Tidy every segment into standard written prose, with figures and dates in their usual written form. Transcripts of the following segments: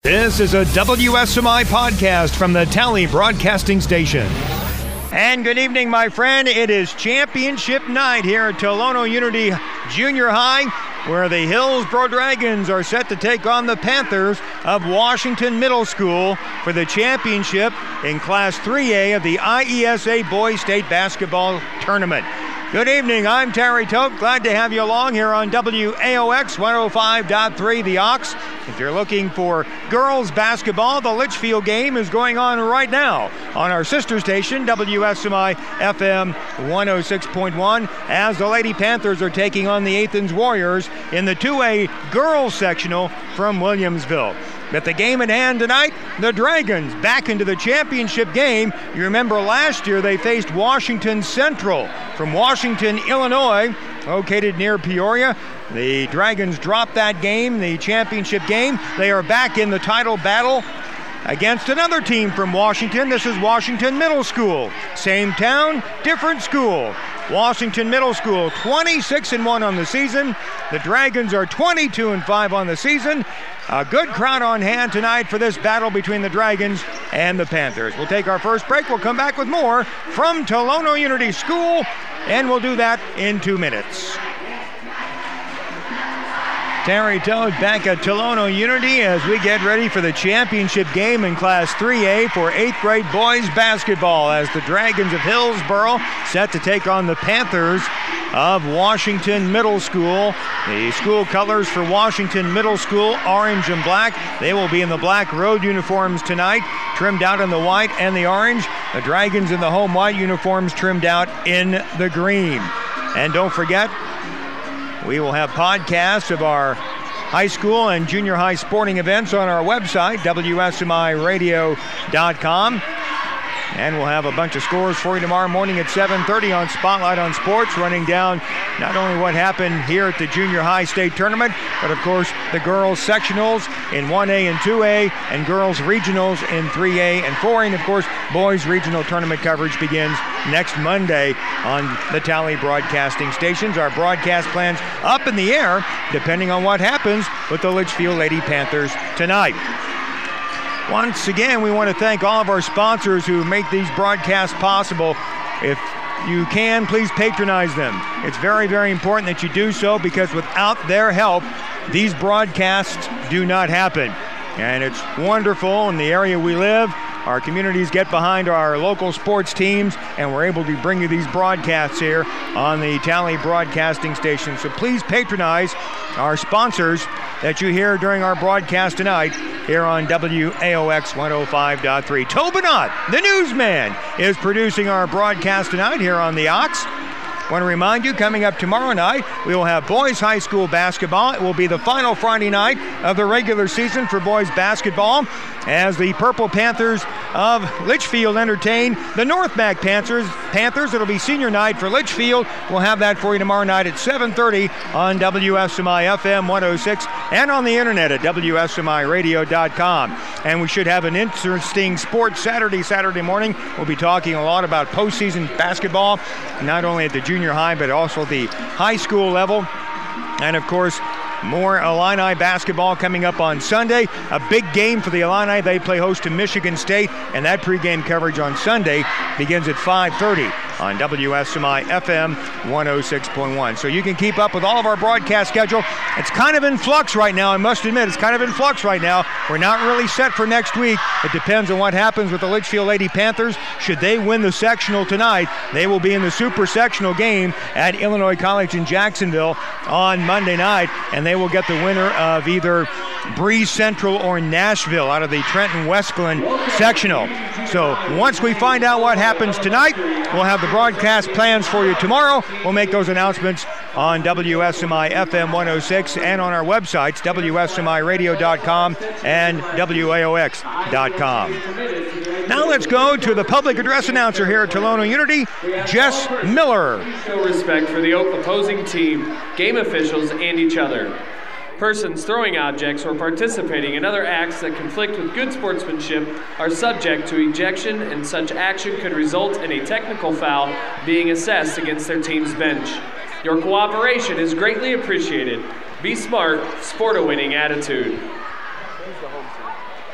This is a WSMI podcast from the Tally Broadcasting Station. And good evening, my friend. It is championship night here at Tolono Unity Junior High, where the Hillsboro Dragons are set to take on the Panthers of Washington Middle School for the championship in Class 3A of the IESA Boys State Basketball Tournament. Good evening, I'm Terry Toth. Glad to have you along here on WAOX 105.3 The Ox. If you're looking for girls basketball, the Litchfield game is going on right now on our sister station, WSMI FM 106.1, as the Lady Panthers are taking on the Athens Warriors in the 2A girls sectional from Williamsville. But the game at hand tonight, the Dragons back into the championship game. You remember last year they faced Washington Central from Washington, Illinois, located near Peoria. The Dragons dropped that game, the championship game. They are back in the title battle against another team from Washington. This is Washington Middle School. Same town, different school. Washington Middle School 26-1 on the season. The Dragons are 22-5 on the season. A good crowd on hand tonight for this battle between the Dragons and the Panthers. We'll take our first break. We'll come back with more from Tolono Unity School, and we'll do that in 2 minutes. Terry Toth back at Tolono Unity as we get ready for the championship game in Class 3A for 8th grade boys basketball, as the Dragons of Hillsboro set to take on the Panthers of Washington Middle School. The school colors for Washington Middle School, orange and black. They will be in the black road uniforms tonight, trimmed out in the white and the orange. The Dragons in the home white uniforms, trimmed out in the green. And don't forget, we will have podcasts of our high school and junior high sporting events on our website, WSMIRadio.com. And we'll have a bunch of scores for you tomorrow morning at 7:30 on Spotlight on Sports, running down not only what happened here at the junior high state tournament, but of course the girls sectionals in 1A and 2A, and girls regionals in 3A and 4A. And of course, boys regional tournament coverage begins next Monday on the Tally Broadcasting Stations. Our broadcast plans up in the air, depending on what happens with the Litchfield Lady Panthers tonight. Once again, we want to thank all of our sponsors who make these broadcasts possible. If you can, please patronize them. It's very, very important that you do so, because without their help, these broadcasts do not happen. And it's wonderful in the area we live. Our communities get behind our local sports teams, and we're able to bring you these broadcasts here on the Tally Broadcasting Station. So please patronize our sponsors that you hear during our broadcast tonight here on WAOX 105.3. Tobinot, the newsman, is producing our broadcast tonight here on the Ox. I want to remind you, coming up tomorrow night, we will have boys high school basketball. It will be the final Friday night of the regular season for boys basketball, as the Purple Panthers of Litchfield entertain the North Mac Panthers. It'll be senior night for Litchfield. We'll have that for you tomorrow night at 7:30 on WSMI FM 106 and on the internet at WSMIRadio.com. And we should have an interesting sports Saturday morning. We'll be talking a lot about postseason basketball, not only at the junior high, but also the high school level. And of course, more Illini basketball coming up on Sunday. A big game for the Illini. They play host to Michigan State, and that pregame coverage on Sunday begins at 5:30 on WSMI FM 106.1. So you can keep up with all of our broadcast schedule. It's kind of in flux right now, I must admit. It's kind of in flux right now. We're not really set for next week. It depends on what happens with the Litchfield Lady Panthers. Should they win the sectional tonight, they will be in the super sectional game at Illinois College in Jacksonville on Monday night, and they will get the winner of either Breeze Central or Nashville out of the Trenton-West Glen sectional. So once we find out what happens tonight, we'll have the broadcast plans for you tomorrow. We'll make those announcements on WSMI FM 106 and on our websites, WSMIRadio.com and WAOX.com. Now let's go to the public address announcer here at Tolono Unity, Jess Miller. Show respect for the opposing team, game officials, and each other. Persons throwing objects or participating in other acts that conflict with good sportsmanship are subject to ejection, and such action could result in a technical foul being assessed against their team's bench. Your cooperation is greatly appreciated. Be smart, sport a winning attitude.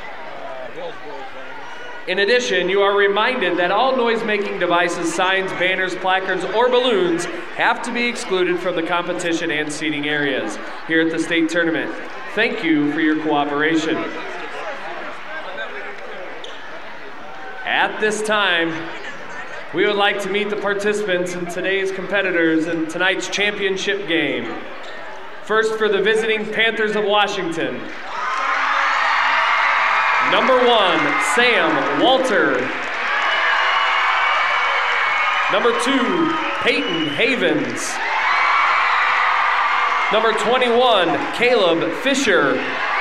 In addition, you are reminded that all noise-making devices, signs, banners, placards, or balloons have to be excluded from the competition and seating areas here at the state tournament. Thank you for your cooperation. At this time, we would like to meet the participants and today's competitors in tonight's championship game. First, for the visiting Panthers of Washington. Number 1, Sam Walter. Number 2, Peyton Havens. Number 21, Caleb Fisher.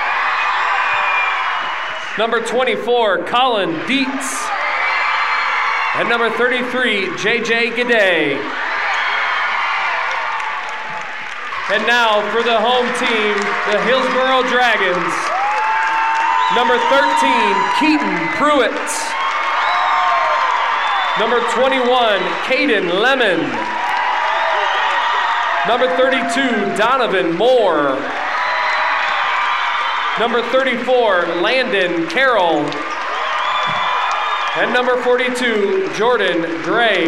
Number 24, Colin Dietz. And number 33, JJ Gade. And now for the home team, the Hillsboro Dragons. Number 13, Keaton Pruitt. Number 21, Caden Lemon. Number 32, Donovan Moore. Number 34, Landon Carroll. And number 42, Jordan Gregg.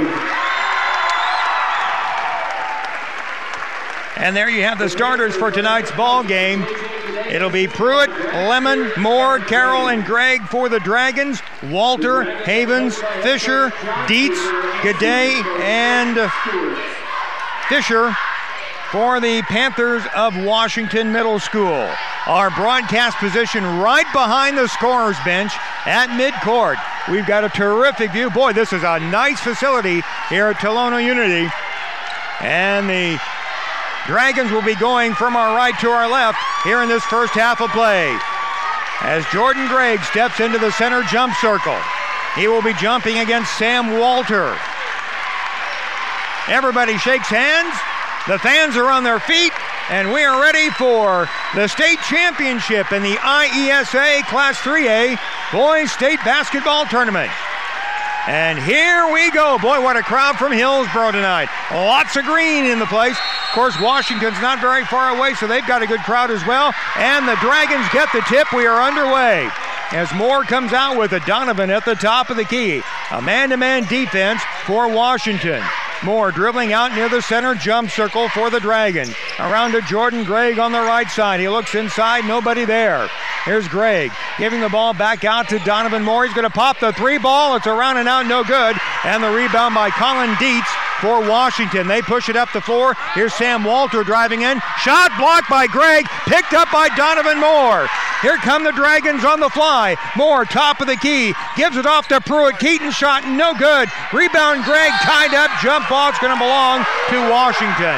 And there you have the starters for tonight's ball game. It'll be Pruitt, Lemon, Moore, Carroll, and Gregg for the Dragons. Walter, Havens, Fisher, Dietz, Gade, and Fisher for the Panthers of Washington Middle School. Our broadcast position right behind the scorer's bench at midcourt. We've got a terrific view. Boy, this is a nice facility here at Tolono Unity. And the Dragons will be going from our right to our left here in this first half of play. As Jordan Gregg steps into the center jump circle, he will be jumping against Sam Walter. Everybody shakes hands. The fans are on their feet, and we are ready for the state championship in the IESA Class 3A Boys State Basketball Tournament. And here we go. Boy, what a crowd from Hillsboro tonight. Lots of green in the place. Of course, Washington's not very far away, so they've got a good crowd as well. And the Dragons get the tip. We are underway as Moore comes out with a Donovan at the top of the key. A man-to-man defense for Washington. Moore dribbling out near the center jump circle for the Dragons. Around to Jordan Gregg on the right side. He looks inside, nobody there. Here's Gregg giving the ball back out to Donovan Moore. He's going to pop the three ball. It's around and out, no good. And the rebound by Colin Dietz for Washington. They push it up the floor. Here's Sam Walter driving in. Shot blocked by Gregg, picked up by Donovan Moore. Here come the Dragons on the fly. Moore, top of the key, gives it off to Pruitt. Keaton shot, no good. Rebound Gregg, tied up. Jump ball, it's going to belong to Washington.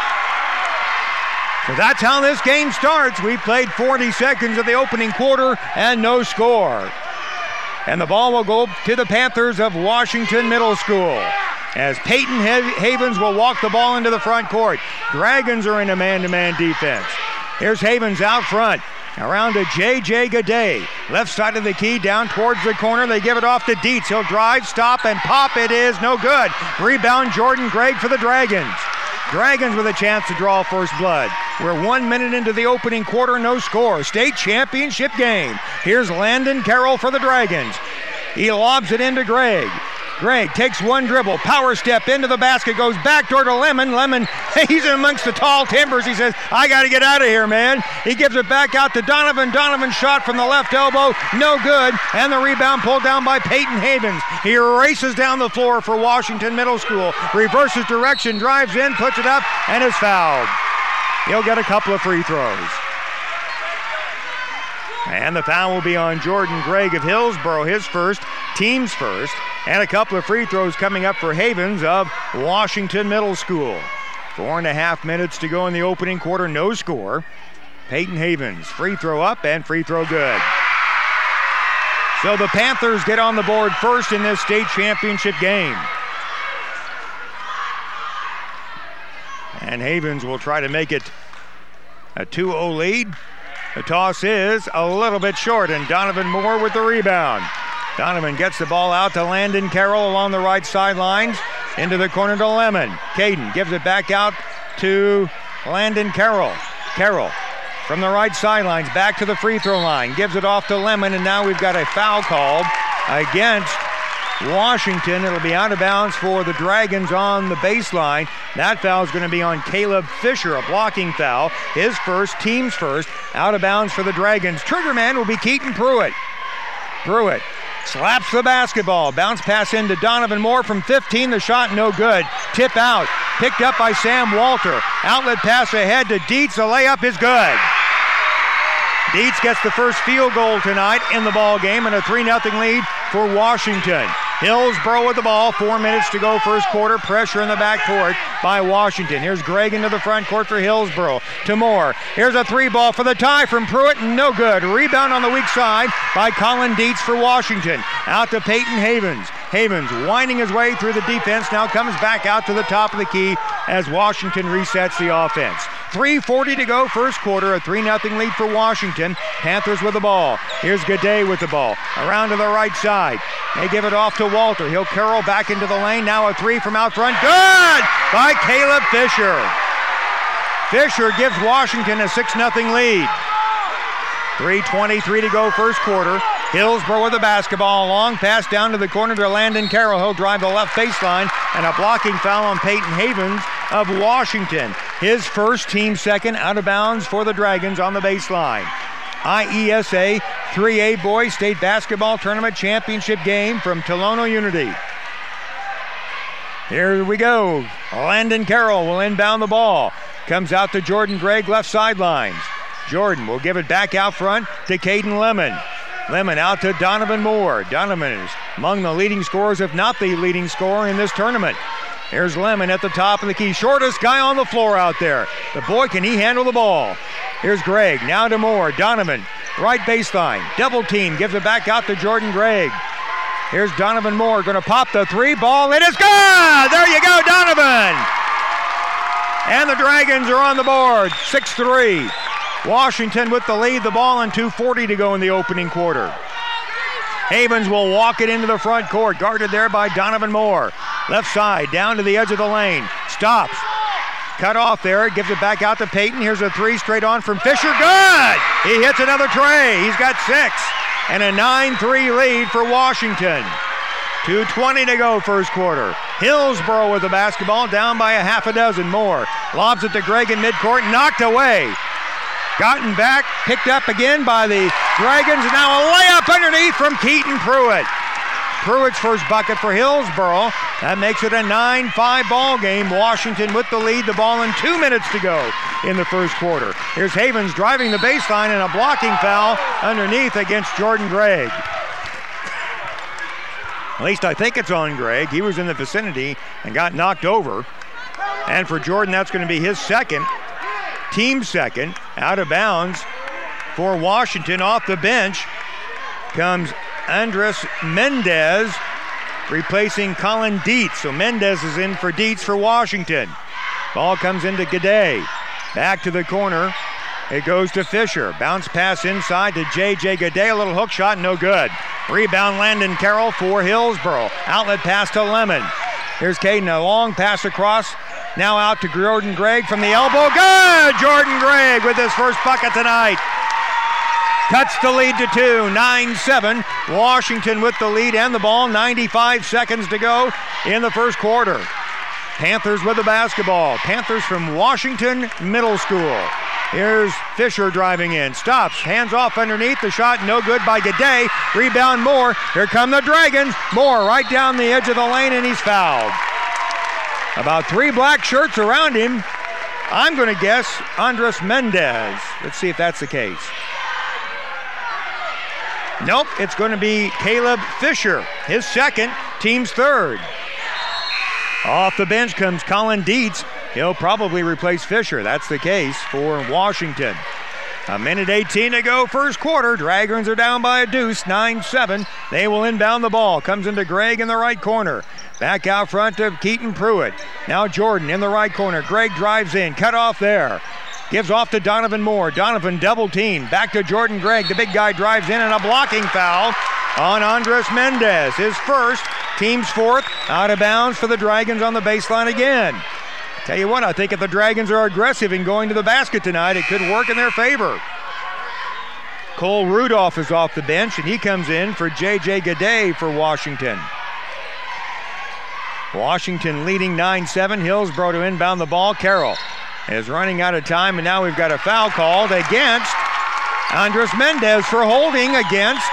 So that's how this game starts. We've played 40 seconds of the opening quarter and no score. And the ball will go to the Panthers of Washington Middle School, as Peyton Havens will walk the ball into the front court. Dragons are in a man-to-man defense. Here's Havens out front. Around to JJ Gade. Left side of the key, down towards the corner. They give it off to Dietz. He'll drive, stop, and pop. It is no good. Rebound Jordan Gregg for the Dragons. Dragons with a chance to draw first blood. We're 1 minute into the opening quarter, no score. State championship game. Here's Landon Carroll for the Dragons. He lobs it into Gregg. Gregg takes one dribble, power step into the basket, goes backdoor to Lemon. Lemon, he's in amongst the tall timbers. He says, I got to get out of here, man. He gives it back out to Donovan. Donovan shot from the left elbow, no good. And the rebound pulled down by Peyton Havens. He races down the floor for Washington Middle School. Reverses direction, drives in, puts it up, and is fouled. He'll get a couple of free throws. And the foul will be on Jordan Gregg of Hillsboro, his first, team's first. And a couple of free throws coming up for Havens of Washington Middle School. 4.5 minutes to go in the opening quarter, no score. Peyton Havens, free throw up and free throw good. So the Panthers get on the board first in this state championship game. And Havens will try to make it a 2-0 lead. The toss is a little bit short, and Donovan Moore with the rebound. Donovan gets the ball out to Landon Carroll along the right sidelines. Into the corner to Lemon. Caden gives it back out to Landon Carroll. Carroll from the right sidelines, back to the free throw line, gives it off to Lemon, and now we've got a foul called against Washington. It'll be out of bounds for the Dragons on the baseline. That foul is going to be on Caleb Fisher, a blocking foul. His first, team's first, out of bounds for the Dragons. Trigger man will be Keaton Pruitt. Pruitt slaps the basketball. Bounce pass into Donovan Moore from 15. The shot no good. Tip out. Picked up by Sam Walter. Outlet pass ahead to Dietz. The layup is good. Dietz gets the first field goal tonight in the ball game and a 3-0 lead for Washington. Hillsborough with the ball. 4 minutes to go first quarter. Pressure in the backcourt by Washington. Here's Gregg into the front court for Hillsborough. To Moore. Here's a three ball for the tie from Pruitt. No good. Rebound on the weak side by Colin Dietz for Washington. Out to Peyton Havens. Havens winding his way through the defense. Now comes back out to the top of the key as Washington resets the offense. 3:40 to go first quarter. A 3-0 lead for Washington. Panthers with the ball. Here's Gaudet with the ball. Around to the right side. They give it off to Walter. He'll curl back into the lane. Now a three from out front. Good by Caleb Fisher. Fisher gives Washington a 6-0 lead. 3:23 to go first quarter. Hillsborough with the basketball. A long pass down to the corner to Landon Carroll. He'll drive the left baseline, and a blocking foul on Peyton Havens of Washington. His first, team second, out of bounds for the Dragons on the baseline. IESA 3A Boys State Basketball Tournament Championship game from Tolono Unity. Here we go. Landon Carroll will inbound the ball. Comes out to Jordan Gregg, left sidelines. Jordan will give it back out front to Caden Lemon. Lemon out to Donovan Moore. Donovan is among the leading scorers, if not the leading scorer in this tournament. Here's Lemon at the top of the key. Shortest guy on the floor out there. The boy, can he handle the ball? Here's Gregg. Now to Moore. Donovan, right baseline. Double team. Gives it back out to Jordan Gregg. Here's Donovan Moore. Going to pop the three ball. It is good! There you go, Donovan! And the Dragons are on the board. 6-3. Washington with the lead. The ball and 2:40 to go in the opening quarter. Havens will walk it into the front court. Guarded there by Donovan Moore. Left side, down to the edge of the lane. Stops. Cut off there. Gives it back out to Peyton. Here's a three straight on from Fisher. Good! He hits another tray. He's got 6. And a 9-3 lead for Washington. 2:20 to go first quarter. Hillsborough with the basketball, down by a half a dozen more. Lobs it to Gregg in midcourt, knocked away. Gotten back, picked up again by the Dragons. Now a layup underneath from Keaton Pruitt. Pruitt's first bucket for Hillsborough. That makes it a 9-5 ball game. Washington with the lead. The ball in 2 minutes to go in the first quarter. Here's Havens driving the baseline and a blocking foul underneath against Jordan Gregg. At least I think it's on Gregg. He was in the vicinity and got knocked over. And for Jordan, that's going to be his second. Team second. Out of bounds for Washington. Off the bench comes Andres Mendez, replacing Colin Dietz. So Mendez is in for Dietz for Washington. Ball comes into Gaudet. Back to the corner. It goes to Fisher. Bounce pass inside to J.J. Gaudet. A little hook shot, no good. Rebound Landon Carroll for Hillsborough. Outlet pass to Lemon. Here's Caden, a long pass across. Now out to Jordan Gregg from the elbow. Good! Jordan Gregg with his first bucket tonight. Cuts the lead to 2, 9-7. Washington with the lead and the ball. 95 seconds to go in the first quarter. Panthers with the basketball. Panthers from Washington Middle School. Here's Fisher driving in. Stops. Hands off underneath. The shot no good by Gaudet. Rebound Moore. Here come the Dragons. Moore right down the edge of the lane, and he's fouled. About 3 black shirts around him. I'm going to guess Andres Mendez. Let's see if that's the case. Nope, it's going to be Caleb Fisher. His second, team's third. Off the bench comes Colin Dietz. He'll probably replace Fisher. That's the case for Washington. 1:18 to go first quarter. Dragons are down by a deuce, 9-7. They will inbound the ball. Comes into Gregg in the right corner. Back out front to Keaton Pruitt. Now Jordan in the right corner. Gregg drives in. Cut off there. Gives off to Donovan Moore. Donovan double team. Back to Jordan Gregg. The big guy drives in, and a blocking foul on Andres Mendez. His first, team's fourth. Out of bounds for the Dragons on the baseline again. Tell you what, I think if the Dragons are aggressive in going to the basket tonight, it could work in their favor. Cole Rudolph is off the bench, and he comes in for J.J. Gaudet for Washington. Washington leading 9-7. Hillsborough to inbound the ball. Carroll is running out of time, and now we've got a foul called against Andres Mendez for holding against,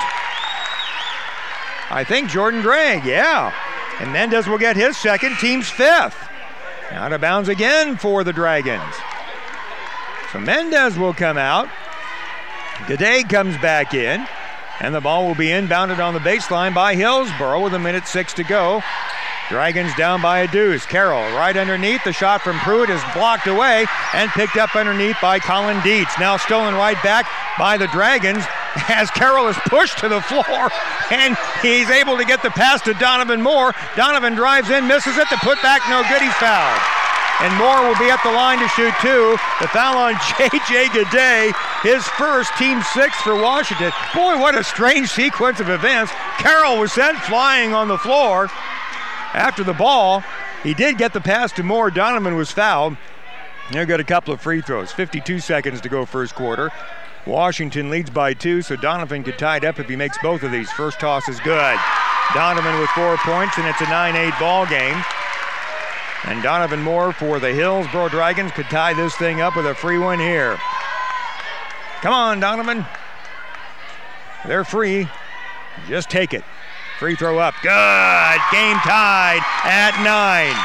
I think, Jordan Gregg. Yeah. And Mendez will get his second, team's fifth. Out of bounds again for the Dragons. So Mendez will come out. Gaudet comes back in, and the ball will be inbounded on the baseline by Hillsborough with 1:06 to go. Dragons down by a deuce. Carroll right underneath. The shot from Pruitt is blocked away and picked up underneath by Colin Dietz. Now stolen right back by the Dragons as Carroll is pushed to the floor, and he's able to get the pass to Donovan Moore. Donovan drives in, misses it. The putback, no good. He's fouled. And Moore will be at the line to shoot two. The foul on J.J. Gaudet, his first, team sixth for Washington. Boy, what a strange sequence of events. Carroll was sent flying on the floor. After the ball, he did get the pass to Moore. Donovan was fouled. They've got a couple of free throws. 52 seconds to go first quarter. Washington leads by 2, so Donovan could tie it up if he makes both of these. First toss is good. Donovan with 4 points, and it's a 9-8 ball game. And Donovan Moore for the Hillsborough Dragons could tie this thing up with a free one here. Come on, Donovan. They're free. Just take it. Free throw up. Good. Game tied at 9.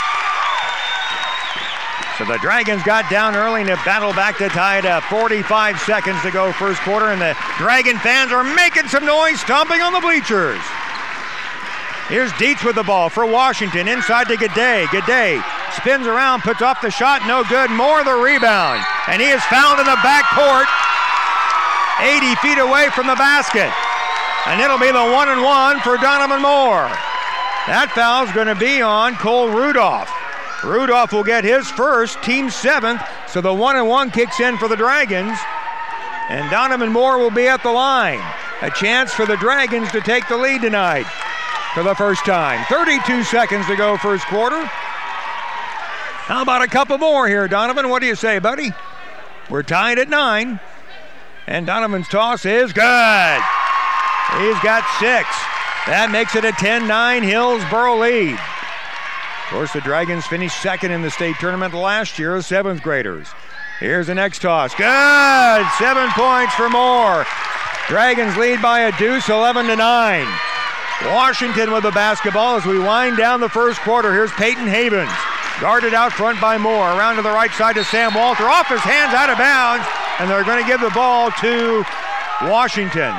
So the Dragons got down early and have battled back to tie it up. 45 seconds to go first quarter, and the Dragon fans are making some noise, stomping on the bleachers. Here's Dietz with the ball for Washington. Inside to Gaudet. Gaudet spins around, puts off the shot, no good. Moore the rebound. And he is fouled in the backcourt, 80 feet away from the basket. And it'll be the 1-and-1 for Donovan Moore. That foul's going to be on Cole Rudolph. Rudolph will get his first, team seventh, so the 1-and-1 kicks in for the Dragons. And Donovan Moore will be at the line. A chance for the Dragons to take the lead tonight for the first time. 32 seconds to go first quarter. How about a couple more here, Donovan? What do you say, buddy? We're tied at 9. And Donovan's toss is good. He's got 6. That makes it a 10-9 Hillsborough lead. Of course, the Dragons finished second in the state tournament last year as 7th graders. Here's the next toss. Good! 7 points for Moore. Dragons lead by a deuce, 11-9. Washington with the basketball as we wind down the first quarter. Here's Peyton Havens. Guarded out front by Moore. Around to the right side to Sam Walter. Off his hands, out of bounds. And they're going to give the ball to Washington.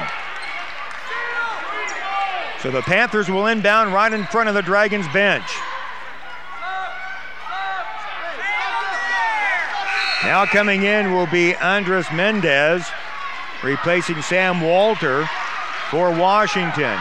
So the Panthers will inbound right in front of the Dragons bench. Now coming in will be Andres Mendez, replacing Sam Walter for Washington.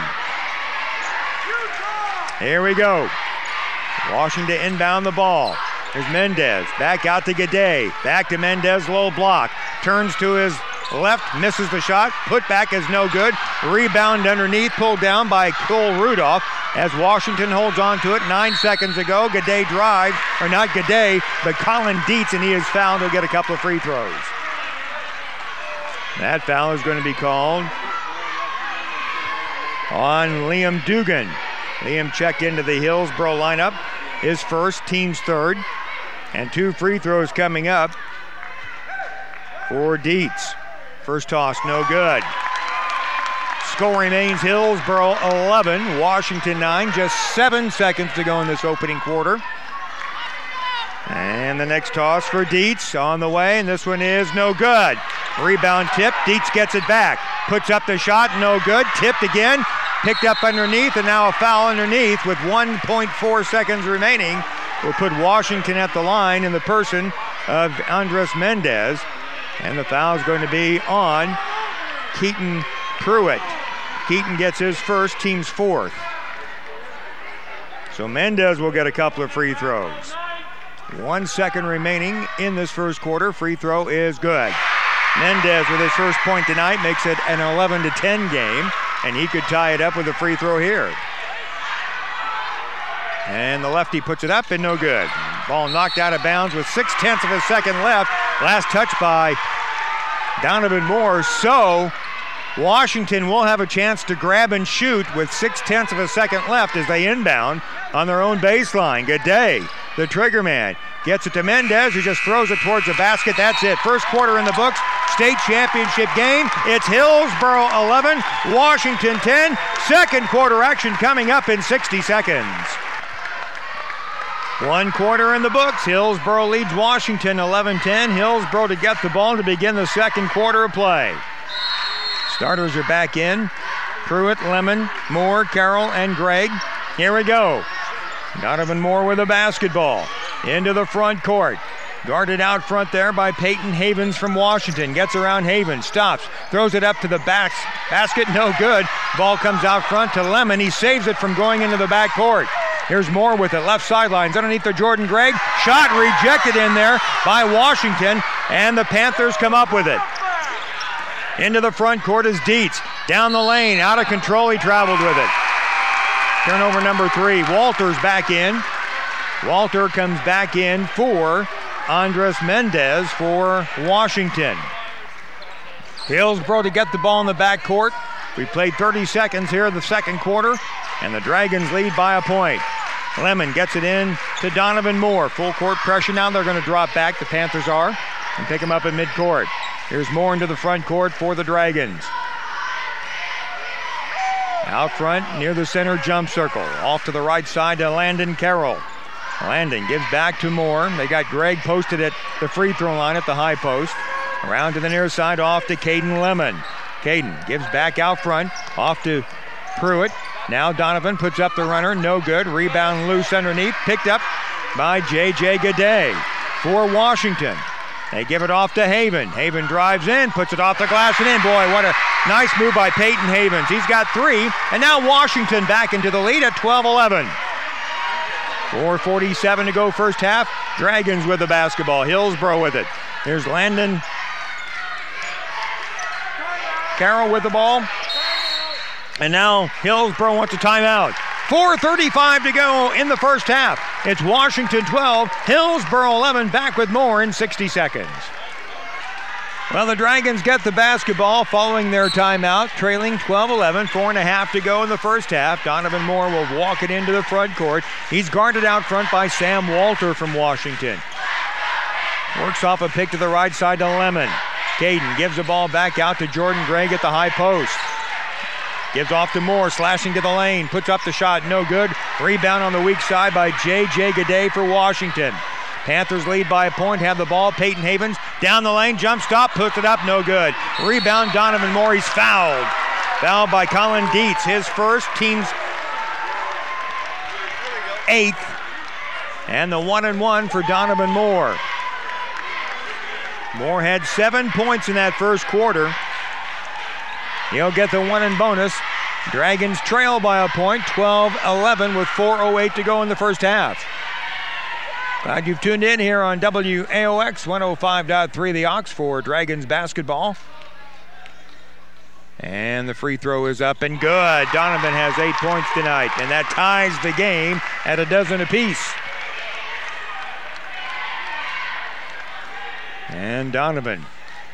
Here we go. Washington inbound the ball. There's Mendez. Back out to Gaudet. Back to Mendez, low block. Turns to his left, misses the shot. Put back is no good. Rebound underneath, pulled down by Cole Rudolph as Washington holds on to it. 9 seconds ago, Gaudet drives, or not Gaudet, but Colin Dietz, and he is fouled. He'll get a couple of free throws. That foul is going to be called on Liam Dugan. Liam checked into the Hillsborough lineup. His first, team's third. And 2 free throws coming up for Dietz. First toss, no good. Score remains Hillsborough 11, Washington 9. Just 7 seconds to go in this opening quarter. And the next toss for Dietz on the way, and this one is no good. Rebound tip, Dietz gets it back. Puts up the shot, no good. Tipped again, picked up underneath, and now a foul underneath with 1.4 seconds remaining. Will put Washington at the line in the person of Andres Mendez. And the foul is going to be on Keaton Pruitt. Keaton gets his first, team's 4th. So Mendez will get a couple of free throws. 1 second remaining in this first quarter. Free throw is good. Mendez with his first point tonight makes it an 11-10 game, and he could tie it up with a free throw here. And the lefty puts it up and no good. Ball knocked out of bounds with 0.6 of a second left. Last touch by Donovan Moore. So Washington will have a chance to grab and shoot with 0.6 of a second left as they inbound on their own baseline. Gaudet, the trigger man, gets it to Mendez, who just throws it towards the basket. That's it. First quarter in the books. State championship game. It's Hillsboro 11, Washington 10. Second quarter action coming up in 60 seconds. 1 quarter in the books. Hillsboro leads Washington 11-10. Hillsboro to get the ball to begin the second quarter of play. Starters are back in. Pruitt, Lemon, Moore, Carroll, and Gregg. Here we go. Donovan Moore with a basketball. Into the front court. Guarded out front there by Peyton Havens from Washington. Gets around Havens, stops, throws it up to the basket, no good. Ball comes out front to Lemon. He saves it from going into the back court. Here's Moore with it, left sidelines, underneath the Jordan Gregg. Shot rejected in there by Washington, and the Panthers come up with it. Into the front court is Dietz. Down the lane, out of control, he traveled with it. Turnover number 3. Walter's back in. Walter comes back in for Andres Mendez for Washington. Hillsboro to get the ball in the backcourt. We played 30 seconds here in the second quarter, and the Dragons lead by a point. Lemon gets it in to Donovan Moore. Full court pressure now. They're going to drop back, the Panthers are, and pick him up at midcourt. Here's Moore into the front court for the Dragons. Out front near the center jump circle. Off to the right side to Landon Carroll. Landon gives back to Moore. They got Gregg posted at the free throw line at the high post. Around to the near side, off to Caden Lemon. Caden gives back out front, off to Pruitt. Now Donovan puts up the runner, no good. Rebound loose underneath, picked up by J.J. Gaudet for Washington. They give it off to Haven. Haven drives in, puts it off the glass and in. Boy, what a nice move by Peyton Havens. He's got 3, and now Washington back into the lead at 12-11. 4:47 to go first half. Dragons with the basketball. Hillsboro with it. Here's Landon Carroll with the ball. And now Hillsboro wants a timeout. 4:35 to go in the first half. It's Washington 12, Hillsboro 11, back with more in 60 seconds. Well, the Dragons get the basketball following their timeout, trailing 12-11, 4.5 to go in the first half. Donovan Moore will walk it into the front court. He's guarded out front by Sam Walter from Washington. Works off a pick to the right side to Lemon. Caden gives the ball back out to Jordan Gregg at the high post. Gives off to Moore, slashing to the lane, puts up the shot, no good. Rebound on the weak side by J.J. Gaudet for Washington. Panthers lead by a point, have the ball. Peyton Havens down the lane, jump stop, puts it up, no good. Rebound, Donovan Moore, he's fouled. Fouled by Colin Dietz, his first, team's 8th. And the 1-and-1 for Donovan Moore. Moore had 7 points in that first quarter. He'll get the 1 and bonus. Dragons trail by a point, 12-11 with 4:08 to go in the first half. Glad you've tuned in here on WAOX 105.3 The Ox for Dragons basketball. And the free throw is up and good. Donovan has 8 points tonight, and that ties the game at a dozen apiece. And Donovan.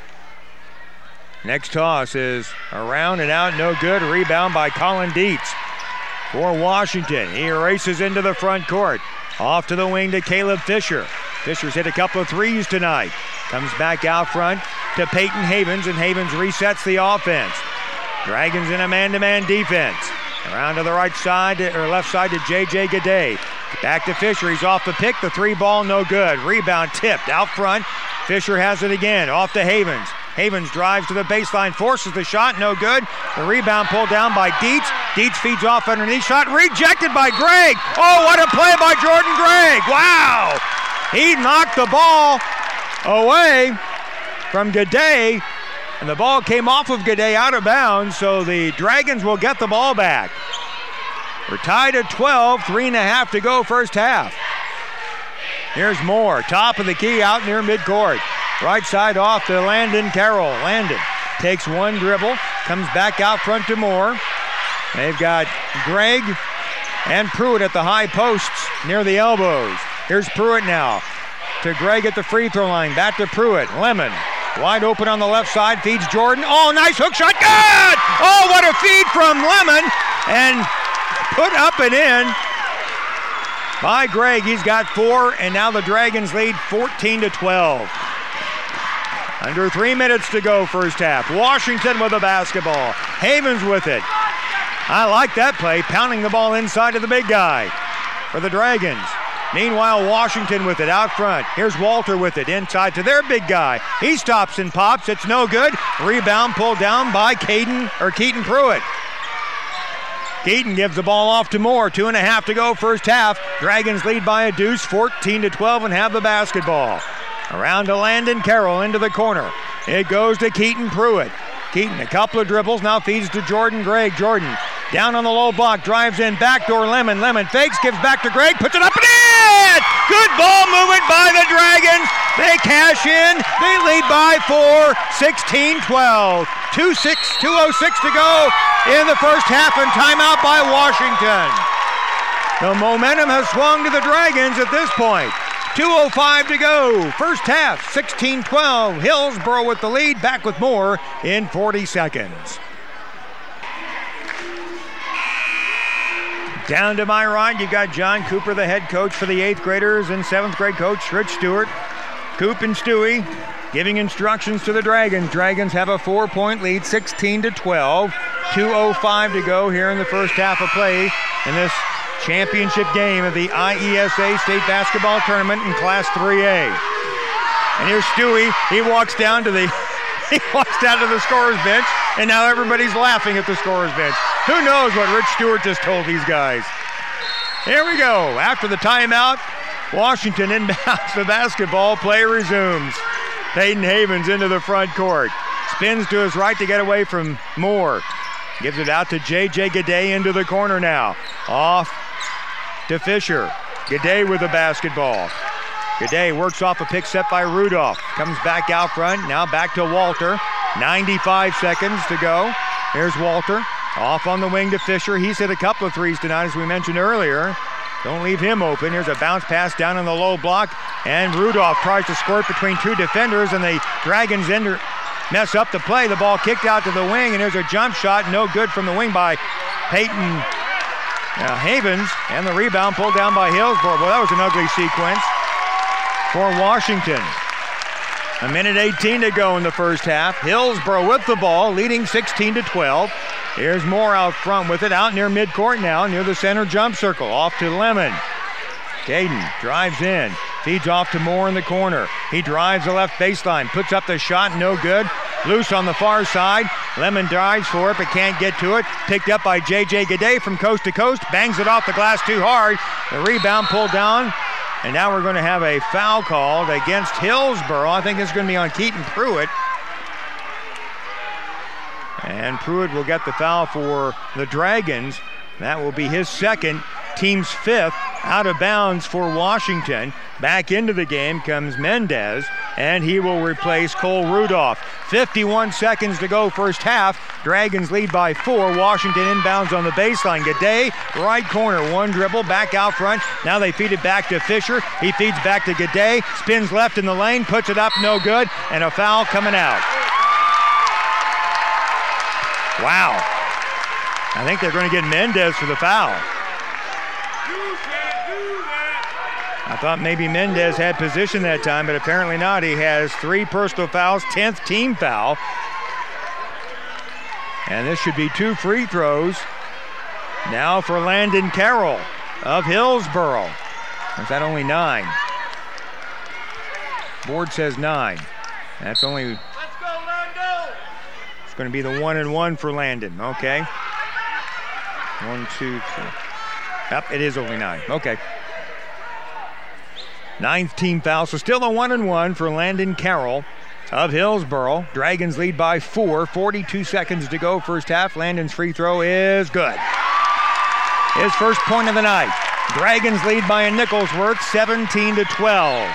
Next toss is around and out, no good. Rebound by Colin Dietz for Washington. He races into the front court. Off to the wing to Caleb Fisher. Fisher's hit a couple of threes tonight. Comes back out front to Peyton Havens, and Havens resets the offense. Dragons in a man-to-man defense. Around to the right side, or left side to J.J. Gaudet. Back to Fisher, he's off the pick, the 3 ball, no good. Rebound tipped out front. Fisher has it again, off to Havens. Havens drives to the baseline, forces the shot, no good. The rebound pulled down by Dietz. Dietz feeds off underneath, shot rejected by Gregg. Oh, what a play by Jordan Gregg. Wow! He knocked the ball away from Gaudet, and the ball came off of Gaudet out of bounds, so the Dragons will get the ball back. We're tied at 12, 3.5 to go first half. Here's Moore, top of the key out near midcourt. Right side off to Landon Carroll. Landon takes 1 dribble, comes back out front to Moore. They've got Gregg and Pruitt at the high posts near the elbows. Here's Pruitt now to Gregg at the free throw line. Back to Pruitt. Lemon wide open on the left side. Feeds Jordan. Oh, nice hook shot. Good! Oh, what a feed from Lemon. And put up and in by Gregg. He's got 4, and now the Dragons lead 14-12. Under 3 minutes to go first half. Washington with the basketball. Havens with it. I like that play, pounding the ball inside of the big guy for the Dragons. Meanwhile, Washington with it out front. Here's Walter with it inside to their big guy. He stops and pops. It's no good. Rebound pulled down by Keaton Pruitt. Keaton gives the ball off to Moore. 2.5 to go first half. Dragons lead by a deuce, 14-12, and have the basketball. Around to Landon Carroll into the corner. It goes to Keaton Pruitt. Keaton, a couple of dribbles, now feeds to Jordan Gregg. Jordan down on the low block, drives in, backdoor Lemon. Lemon fakes, gives back to Gregg, puts it up and in! Good ball movement by the Dragons. They cash in. They lead by 4, 16-12. 2:06 to go in the first half, and timeout by Washington. The momentum has swung to the Dragons at this point. 2:05 to go. First half, 16-12. Hillsboro with the lead. Back with more in 40 seconds. Down to my right, you've got John Cooper, the head coach for the 8th graders, and 7th grade coach Rich Stewart. Coop and Stewie giving instructions to the Dragons. Dragons have a 4-point lead, 16-12. 2:05 to go here in the first half of play in this championship game of the IESA State Basketball Tournament in Class 3A. And here's Stewie. He walks down to the scorer's bench, and now everybody's laughing at the scorer's bench. Who knows what Rich Stewart just told these guys? Here we go. After the timeout, Washington inbounds the basketball. Play resumes. Peyton Havens into the front court. Spins to his right to get away from Moore. Gives it out to J.J. Gaudet into the corner now. Off to Fisher. Gaudet with the basketball. Gaudet works off a pick set by Rudolph. Comes back out front. Now back to Walter. 95 seconds to go. Here's Walter. Off on the wing to Fisher. He's hit a couple of threes tonight, as we mentioned earlier. Don't leave him open. Here's a bounce pass down on the low block. And Rudolph tries to squirt between 2 defenders, and the Dragons mess up the play. The ball kicked out to the wing, and there's a jump shot. No good from the wing by Peyton Havens. And the rebound pulled down by Hillsboro. Well, that was an ugly sequence for Washington. 1:18 to go in the first half. Hillsboro with the ball, leading 16-12. Here's Moore out front with it, out near midcourt now, near the center jump circle. Off to Lemon. Caden drives in, feeds off to Moore in the corner. He drives the left baseline, puts up the shot, no good. Loose on the far side. Lemon drives for it, but can't get to it. Picked up by J.J. Gaudet from coast to coast. Bangs it off the glass too hard. The rebound pulled down. And now we're going to have a foul called against Hillsboro. I think it's going to be on Keaton Pruitt. And Pruitt will get the foul for the Dragons. That will be his second, team's 5th. Out of bounds for Washington. Back into the game comes Mendez, and he will replace Cole Rudolph. 51 seconds to go first half. Dragons lead by 4. Washington inbounds on the baseline. Gaudet, right corner, one dribble, back out front. Now they feed it back to Fisher. He feeds back to Gaudet, spins left in the lane, puts it up, no good, and a foul coming out. Wow. I think they're going to get Mendez for the foul. I thought maybe Mendez had position that time, but apparently not. He has 3 personal fouls, 10th team foul. And this should be 2 free throws. Now for Landon Carroll of Hillsboro. Or is that only 9? Board says 9. That's only... Let's go, Lando! It's going to be the 1-and-1 for Landon. Okay. 1, 2, 3. Yep, it is only 9. Okay. 9th team foul, so still a 1-and-1 for Landon Carroll of Hillsboro. Dragons lead by 4, 42 seconds to go first half. Landon's free throw is good. His first point of the night. Dragons lead by a nickel's worth, 17-12.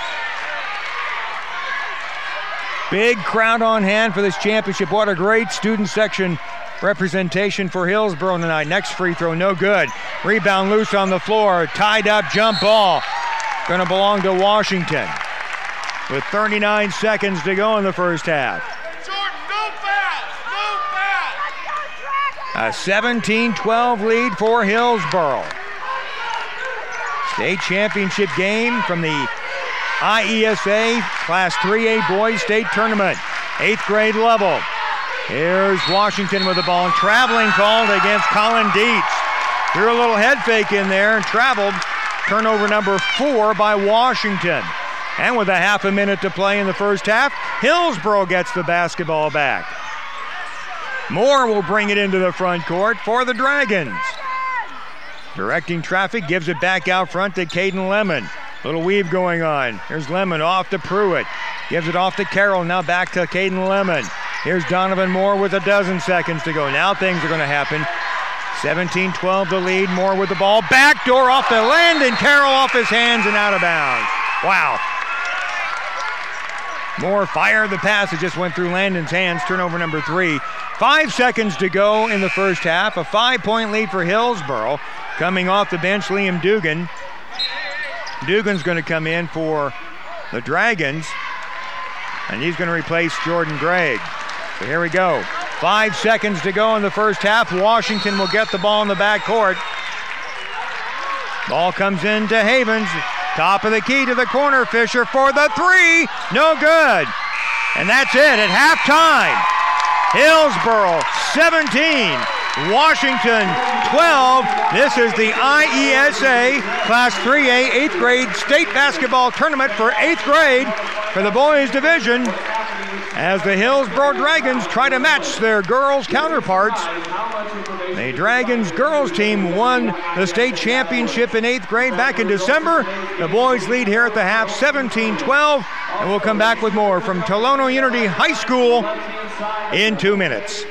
Big crowd on hand for this championship. What a great student section representation for Hillsboro tonight. Next free throw, no good. Rebound loose on the floor. Tied up jump ball. going to belong to Washington with 39 seconds to go in the first half. A 17-12 lead for Hillsboro. State championship game from the IESA Class 3A Boys State Tournament, 8th grade level. Here's Washington with the ball, and traveling called against Colin Dietz. Threw a little head fake in there and traveled. Turnover number 4 by Washington. And with a half a minute to play in the first half, Hillsboro gets the basketball back. Moore will bring it into the front court for the Dragons. Directing traffic, gives it back out front to Caden Lemon. Little weave going on. Here's Lemon off to Pruitt. Gives it off to Carroll, now back to Caden Lemon. Here's Donovan Moore with a dozen seconds to go. Now things are going to happen. 17-12 the lead. Moore with the ball. Backdoor off the Landon Carroll, off his hands and out of bounds. Wow. Moore fired the pass. It just went through Landon's hands. Turnover number 3. 5 seconds to go in the first half. A 5-point lead for Hillsboro. Coming off the bench, Liam Dugan. Dugan's going to come in for the Dragons, and he's going to replace Jordan Gregg. So here we go. 5 seconds to go in the first half. Washington will get the ball in the backcourt. Ball comes in to Havens. Top of the key to the corner. Fisher for the 3. No good. And that's it at halftime. Hillsboro 17, Washington 12. This is the IESA Class 3A 8th grade state basketball tournament for 8th grade for the boys division, as the Hillsboro Dragons try to match their girls counterparts. The Dragons girls team won the state championship in 8th grade back in December. The boys lead here at the half 17-12, and we'll come back with more from Tolono Unity High School in 2 minutes.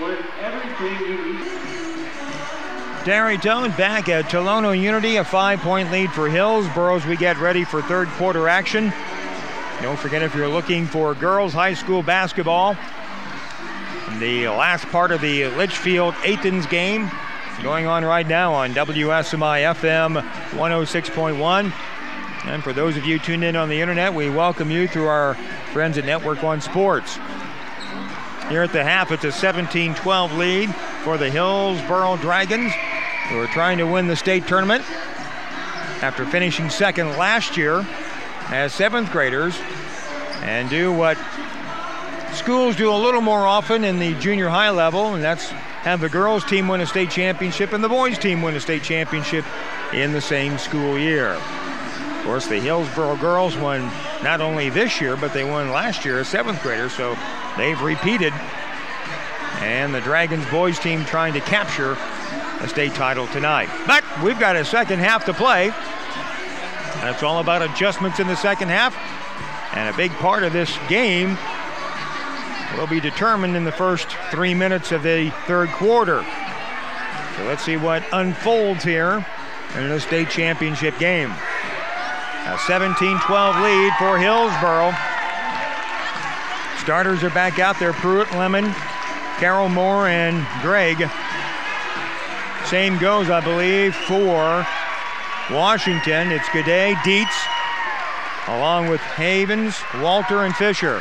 Derry Tone back at Tolono Unity, a 5-point lead for Hillsboro as we get ready for third quarter action. Don't forget, if you're looking for girls high school basketball, the last part of the Litchfield Athens game going on right now on WSMI FM 106.1. And for those of you tuned in on the internet, we welcome you through our friends at Network One Sports. Here at the half, it's a 17-12 lead for the Hillsboro Dragons, who are trying to win the state tournament after finishing second last year as 7th graders, and do what schools do a little more often in the junior high level, and that's have the girls team win a state championship and the boys team win a state championship in the same school year. Of course, the Hillsboro girls won not only this year, but they won last year as 7th graders, so they've repeated. And the Dragons boys team trying to capture a state title tonight. But we've got a second half to play. And it's all about adjustments in the second half. And a big part of this game will be determined in the first 3 minutes of the third quarter. So let's see what unfolds here in the state championship game. A 17-12 lead for Hillsboro. Starters are back out there. Pruitt, Lemon, Carroll, Moore, and Gregg. Same goes, I believe, for Washington. It's Gaudet, Dietz, along with Havens, Walter, and Fisher.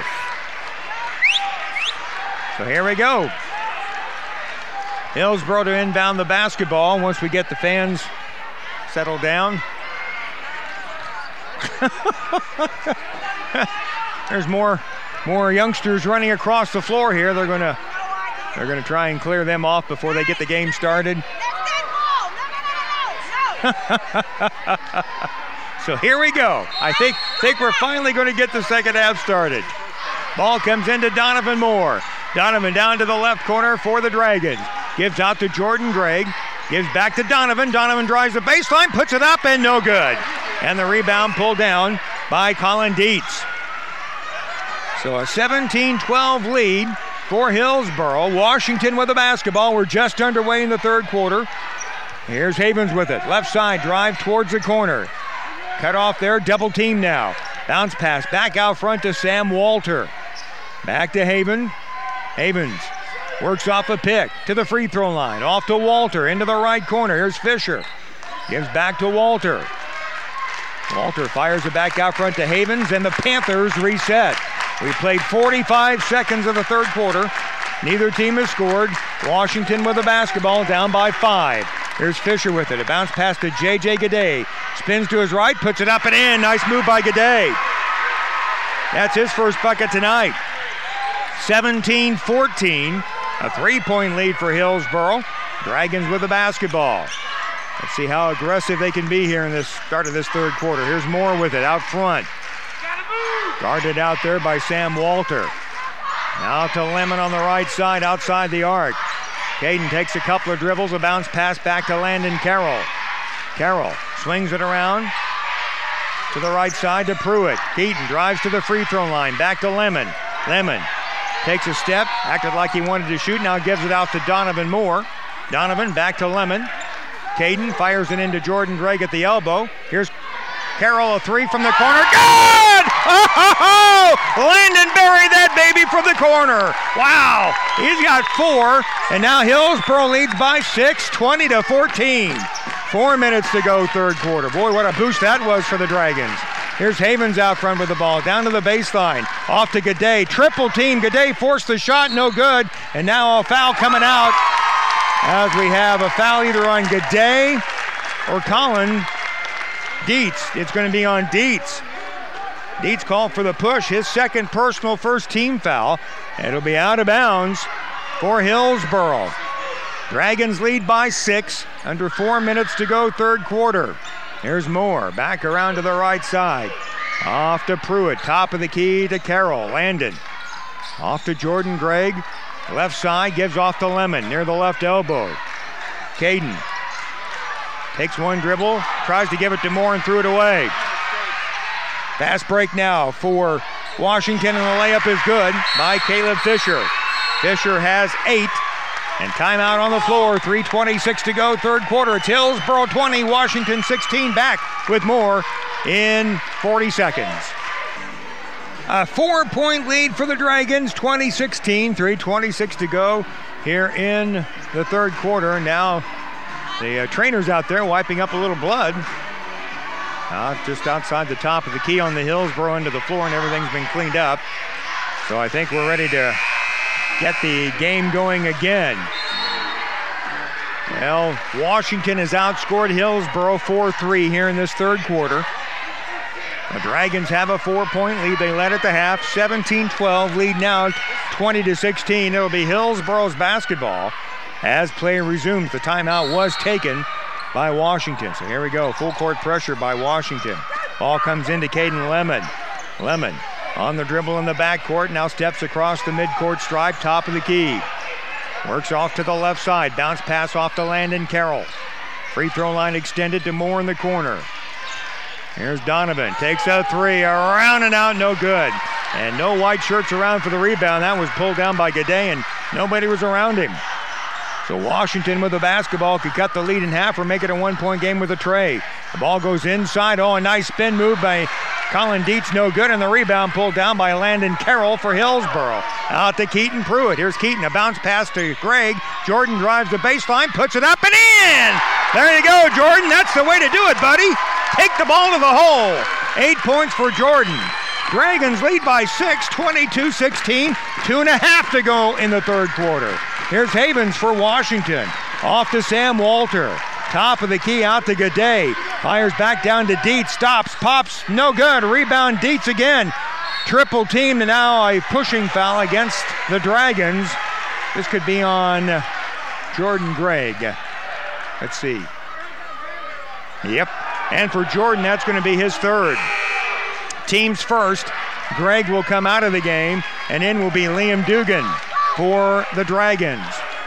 So here we go. Hillsboro to inbound the basketball once we get the fans settled down. There's more youngsters running across the floor here. They're gonna try and clear them off before they get the game started. So here we go. I think we're finally going to get the second half started. Ball comes into Donovan Moore. Donovan down to the left corner for the Dragons. Gives out to Jordan Gregg. Gives back to Donovan. Donovan drives the baseline, puts it up, and no good. And the rebound pulled down by Colin Dietz. So a 17-12 lead for Hillsboro. Washington with the basketball. We're just underway in the third quarter. Here's Havens with it. Left side, drive towards the corner. Cut off there, double team now. Bounce pass back out front to Sam Walter. Back to Havens. Havens works off a pick to the free throw line. Off to Walter, into the right corner. Here's Fisher. Gives back to Walter. Walter fires it back out front to Havens, and the Panthers reset. We played 45 seconds of the third quarter. Neither team has scored. Washington with the basketball, down by 5. Here's Fisher with it. A bounce pass to J.J. Gaudet. Spins to his right, puts it up and in. Nice move by Gaudet. That's his first bucket tonight. 17-14. A 3-point lead for Hillsboro. Dragons with the basketball. Let's see how aggressive they can be here in this start of this third quarter. Here's Moore with it out front. Guarded out there by Sam Walter. Now to Lemon on the right side outside the arc. Caden takes a couple of dribbles, a bounce pass back to Landon Carroll. Carroll swings it around to the right side to Pruitt. Keaton drives to the free throw line, back to Lemon. Lemon takes a step, acted like he wanted to shoot, now gives it out to Donovan Moore. Donovan back to Lemon. Caden fires it into Jordan Gregg at the elbow. Here's Carroll, a three from the corner. Good! Oh! Landon buried that baby from the corner. Wow! He's got 4, and now Hillsboro leads by 6, 20-14. 4 minutes to go, third quarter. Boy, what a boost that was for the Dragons. Here's Havens out front with the ball, down to the baseline. Off to Gaudet, triple team. Gaudet forced the shot, no good. And now a foul coming out as we have a foul either on Gaudet or Colin Dietz. It's going to be on Dietz. Dietz called for the push, his second personal first team foul. It'll be out of bounds for Hillsboro. Dragons lead by 6, under 4 minutes to go, third quarter. Here's Moore, back around to the right side. Off to Pruitt, top of the key to Carroll. Landon. Off to Jordan Gregg. Left side, gives off to Lemon, near the left elbow. Caden takes one dribble, tries to give it to Moore and threw it away. Fast break now for Washington, and the layup is good by Caleb Fisher. Fisher has 8, and timeout on the floor. 3:26 to go, third quarter. It's Hillsboro 20, Washington 16. Back with more in 40 seconds. A 4-point lead for the Dragons, 20-16, 3:26 to go here in the third quarter. Now the trainers out there wiping up a little blood. Just outside the top of the key on the Hillsboro end of the floor, and everything's been cleaned up. So I think we're ready to get the game going again. Well, Washington has outscored Hillsboro 4-3 here in this third quarter. The Dragons have a 4-point lead. They led at the half, 17-12, lead now 20-16. It'll be Hillsboro's basketball as play resumes. The timeout was taken by Washington. So here we go, full court pressure by Washington. Ball comes into Caden Lemon. Lemon on the dribble in the backcourt, now steps across the midcourt stripe, top of the key. Works off to the left side, bounce pass off to Landon Carroll. Free throw line extended to Moore in the corner. Here's Donovan, takes a three, around and out, no good. And no white shirts around for the rebound. That was pulled down by Gaudet, and nobody was around him. So Washington with the basketball could cut the lead in half or make it a 1-point game with a tray. The ball goes inside. Oh, a nice spin move by Colin Dietz, no good, and the rebound pulled down by Landon Carroll for Hillsboro. Out to Keaton Pruitt. Here's Keaton, a bounce pass to Gregg. Jordan drives the baseline, puts it up and in! There you go, Jordan. That's the way to do it, buddy. Take the ball to the hole. 8 points for Jordan. Dragons lead by 6, 22-16. 2.5 to go in the third quarter. Here's Havens for Washington. Off to Sam Walter. Top of the key out to Gaudet. Fires back down to Dietz. Stops, pops, no good. Rebound Dietz again. Triple team, and now a pushing foul against the Dragons. This could be on Jordan Gregg. Let's see. Yep. And for Jordan, that's going to be his third. Team's first. Gregg will come out of the game, and in will be Liam Dugan for the Dragons.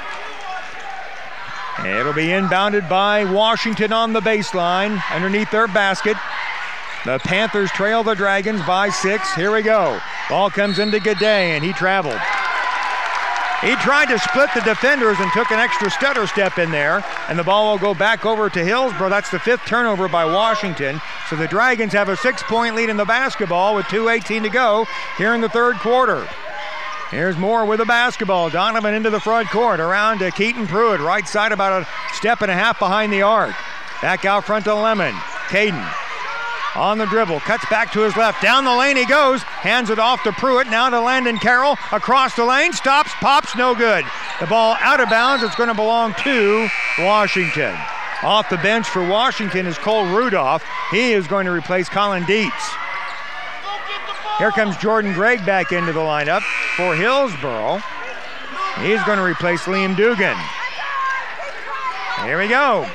It'll be inbounded by Washington on the baseline underneath their basket. The Panthers trail the Dragons by 6. Here we go. Ball comes into Gaudet, and he traveled. He tried to split the defenders and took an extra stutter step in there, and the ball will go back over to Hillsboro. That's the 5th turnover by Washington. So the Dragons have a 6-point lead in the basketball with 2:18 to go here in the third quarter. Here's Moore with the basketball. Donovan into the front court, around to Keaton Pruitt, right side about a step and a half behind the arc. Back out front to Lemon. Caden on the dribble, cuts back to his left. Down the lane he goes, hands it off to Pruitt. Now to Landon Carroll, across the lane, stops, pops, no good. The ball out of bounds. It's going to belong to Washington. Off the bench for Washington is Cole Rudolph. He is going to replace Colin Dietz. Here comes Jordan Gregg back into the lineup for Hillsboro. He's going to replace Liam Dugan. Here we go.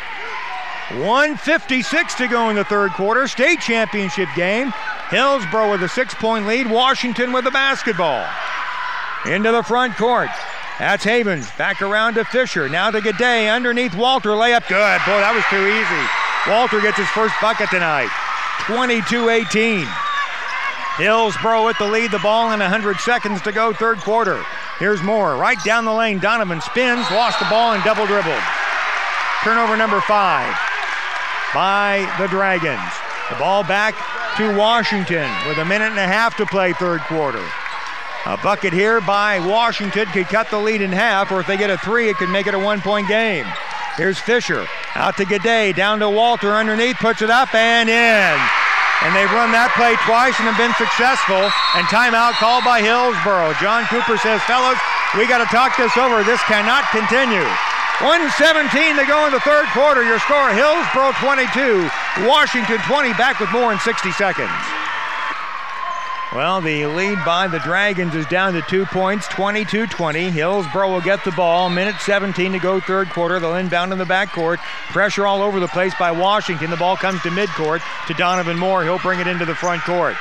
1:56 to go in the third quarter. State championship game. Hillsboro with a 6-point lead. Washington with the basketball. Into the front court. That's Havens. Back around to Fisher. Now to Gaudet. Underneath Walter. Layup good. Boy, that was too easy. Walter gets his first bucket tonight. 22-18. Hillsboro with the lead. The ball in 100 seconds to go, third quarter. Here's Moore. Right down the lane. Donovan spins. Lost the ball and double dribbled. Turnover number 5 by the Dragons. The ball back to Washington with 1.5 minutes to play third quarter. A bucket here by Washington could cut the lead in half, or if they get a 3, it could make it a 1-point game. Here's Fisher. Out to Gaudet. Down to Walter underneath. Puts it up and in. And they've run that play twice and have been successful. And timeout called by Hillsboro. John Cooper says, fellas, we got to talk this over. This cannot continue. 1:17 to go in the third quarter. Your score, Hillsboro 22, Washington 20. Back with more in 60 seconds. Well, the lead by the Dragons is down to 2 points, 22-20. Hillsboro will get the ball. 1:17 to go third quarter. They'll inbound in the backcourt. Pressure all over the place by Washington. The ball comes to midcourt to Donovan Moore. He'll bring it into the front court.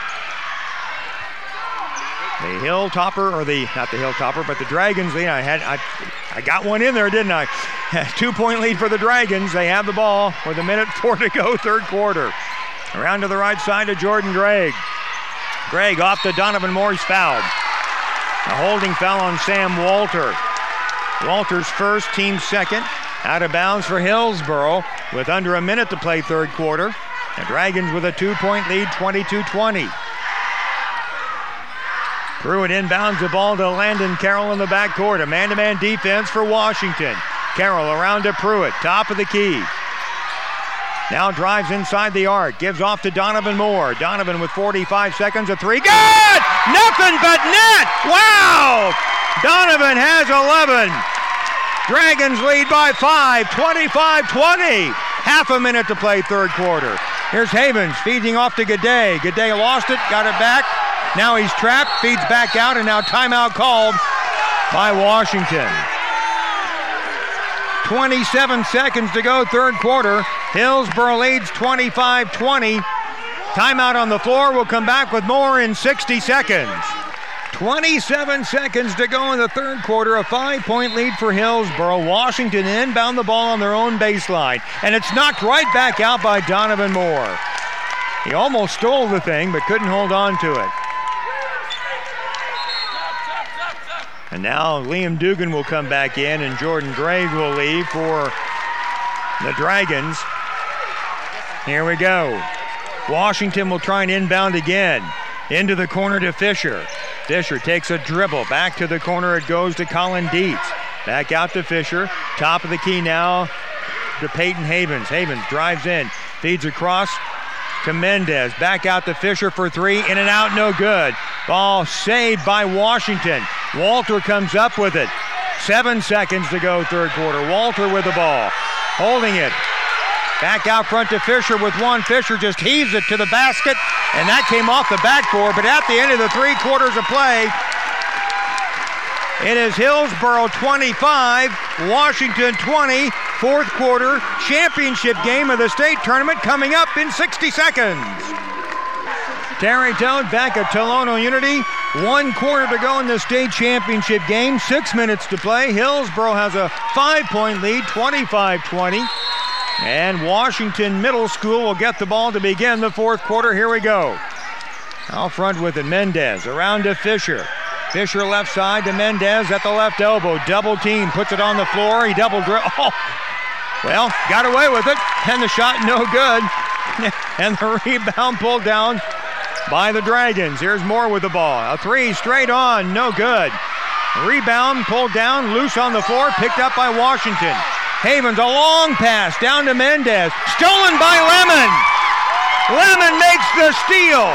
The Hilltopper, or not the Hilltopper, but the Dragons lead. I got one in there, didn't I? 2-point lead for the Dragons. They have the ball with 1:04 to go third quarter. Around to the right side to Jordan Gregg. Gregg off to Donovan Moore. He's fouled. A holding foul on Sam Walter. Walter's first, team second. Out of bounds for Hillsboro with under 1 minute to play third quarter. The Dragons with a 2-point lead, 22-20. Pruitt inbounds the ball to Landon Carroll in the backcourt. A man-to-man defense for Washington. Carroll around to Pruitt, top of the key. Now drives inside the arc, gives off to Donovan Moore. Donovan with 45 seconds, a 3. Good! Nothing but net! Wow! Donovan has 11. Dragons lead by 5, 25-20. Half a minute to play third quarter. Here's Havens feeding off to Gaudet. Gaudet lost it, got it back. Now he's trapped, feeds back out, and now timeout called by Washington. 27 seconds to go third quarter. Hillsboro leads 25-20. Timeout on the floor. We'll come back with more in 60 seconds. 27 seconds to go in the third quarter. A 5-point lead for Hillsboro. Washington inbound the ball on their own baseline. And it's knocked right back out by Donovan Moore. He almost stole the thing, but couldn't hold on to it. And now Liam Dugan will come back in, and Jordan Gregg will leave for the Dragons. Here we go. Washington will try and inbound again. Into the corner to Fisher. Fisher takes a dribble. Back to the corner it goes to Colin Dietz. Back out to Fisher. Top of the key now to Peyton Havens. Havens drives in. Feeds across to Mendez. Back out to Fisher for 3. In and out, no good. Ball saved by Washington. Walter comes up with it. 7 seconds to go third quarter. Walter with the ball. Holding it. Back out front to Fisher with one. Fisher just heaves it to the basket, and that came off the backboard. But at the end of the 3 quarters of play, it is Hillsboro 25, Washington 20. Fourth quarter championship game of the state tournament coming up in 60 seconds. Terry Toad back at Tolono Unity. 1 quarter to go in the state championship game. 6 minutes to play. Hillsboro has a 5-point lead, 25-20. And Washington Middle School will get the ball to begin the fourth quarter. Here we go. Out front with it, Mendez. Around to Fisher. Fisher left side to Mendez at the left elbow. Double team, puts it on the floor. He double dribble. Oh, well, got away with it. And the shot no good. And the rebound pulled down by the Dragons. Here's Moore with the ball. A 3 straight on, no good. Rebound pulled down, loose on the floor, picked up by Washington. Havens, a long pass down to Mendez. Stolen by Lemon. Lemon makes the steal.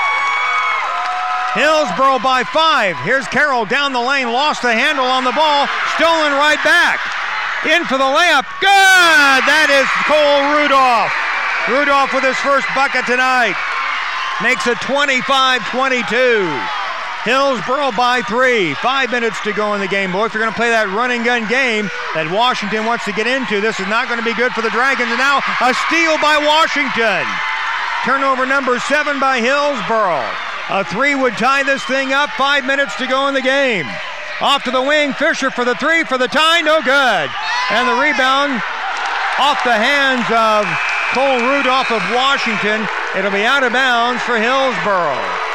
Hillsboro by 5. Here's Carroll down the lane, lost the handle on the ball, stolen right back. In for the layup. Good! That is Cole Rudolph. Rudolph with his first bucket tonight. Makes it 25-22. Hillsboro by 3. 5 minutes to go in the game. Boy, if you're going to play that running gun game that Washington wants to get into, this is not going to be good for the Dragons. And now a steal by Washington. Turnover number 7 by Hillsboro. A 3 would tie this thing up. 5 minutes to go in the game. Off to the wing, Fisher for the 3 for the tie, no good. And the rebound off the hands of Cole Rudolph of Washington. It'll be out of bounds for Hillsboro.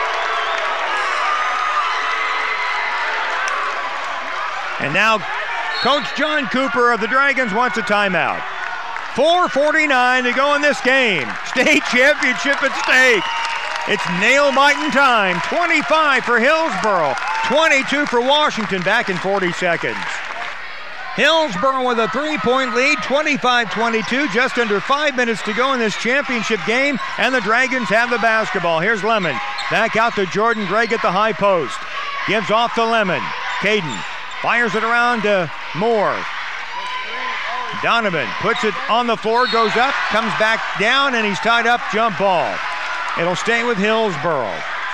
And now Coach John Cooper of the Dragons wants a timeout. 4:49 to go in this game. State championship at stake. It's nail-biting time. 25 for Hillsboro, 22 for Washington, back in 40 seconds. Hillsboro with a 3-point lead, 25-22, just under 5 minutes to go in this championship game, and the Dragons have the basketball. Here's Lemon, back out to Jordan Gregg at the high post. Gives off to Lemon. Caden fires it around to Moore. Donovan puts it on the floor, goes up, comes back down, and he's tied up, jump ball. It'll stay with Hillsboro.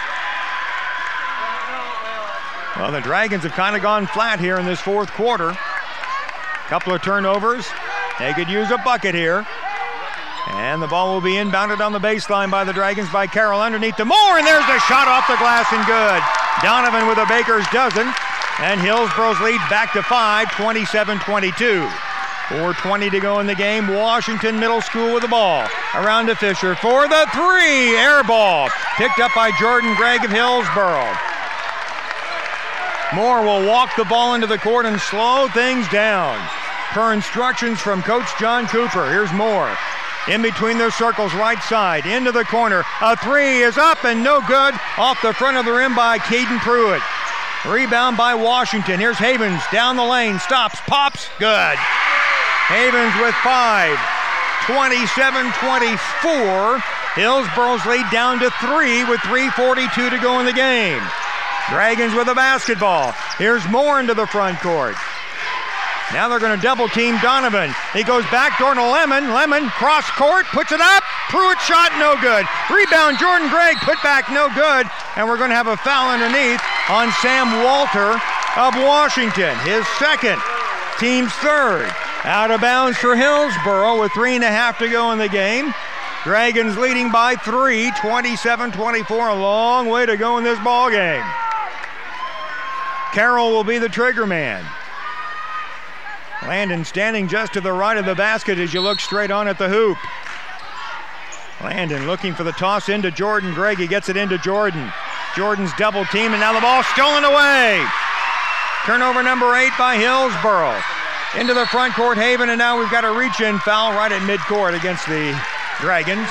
Well, the Dragons have kind of gone flat here in this fourth quarter. Couple of turnovers. They could use a bucket here. And the ball will be inbounded on the baseline by the Dragons by Carroll underneath to Moore, and there's the shot off the glass and good. Donovan with a baker's dozen, and Hillsboro's lead back to 5, 27-22. 4:20 to go in the game. Washington Middle School with the ball. Around to Fisher for the 3. Air ball. Picked up by Jordan Gregg of Hillsboro. Moore will walk the ball into the court and slow things down. Per instructions from Coach John Cooper. Here's Moore. In between those circles, right side. Into the corner. A 3 is up and no good. Off the front of the rim by Caden Pruitt. Rebound by Washington. Here's Havens down the lane. Stops. Pops. Good. Havens with 5, 27-24. Hillsboro's lead down to 3 with 3:42 to go in the game. Dragons with the basketball. Here's Moore into the front court. Now they're going to double team Donovan. He goes backdoor to Lemon. Lemon cross court, puts it up. Pruitt shot, no good. Rebound, Jordan Gregg, put back, no good. And we're going to have a foul underneath on Sam Walter of Washington. His second, team's third. Out of bounds for Hillsboro with 3.5 to go in the game. Dragons leading by 3, 27-24. A long way to go in this ball game. Carroll will be the trigger man. Landon standing just to the right of the basket as you look straight on at the hoop. Landon looking for the toss into Jordan Gregg. He gets it into Jordan. Jordan's double team, and now the ball stolen away. Turnover number 8 by Hillsboro. Into the front court, Haven, and now we've got a reach-in foul right at midcourt against the Dragons.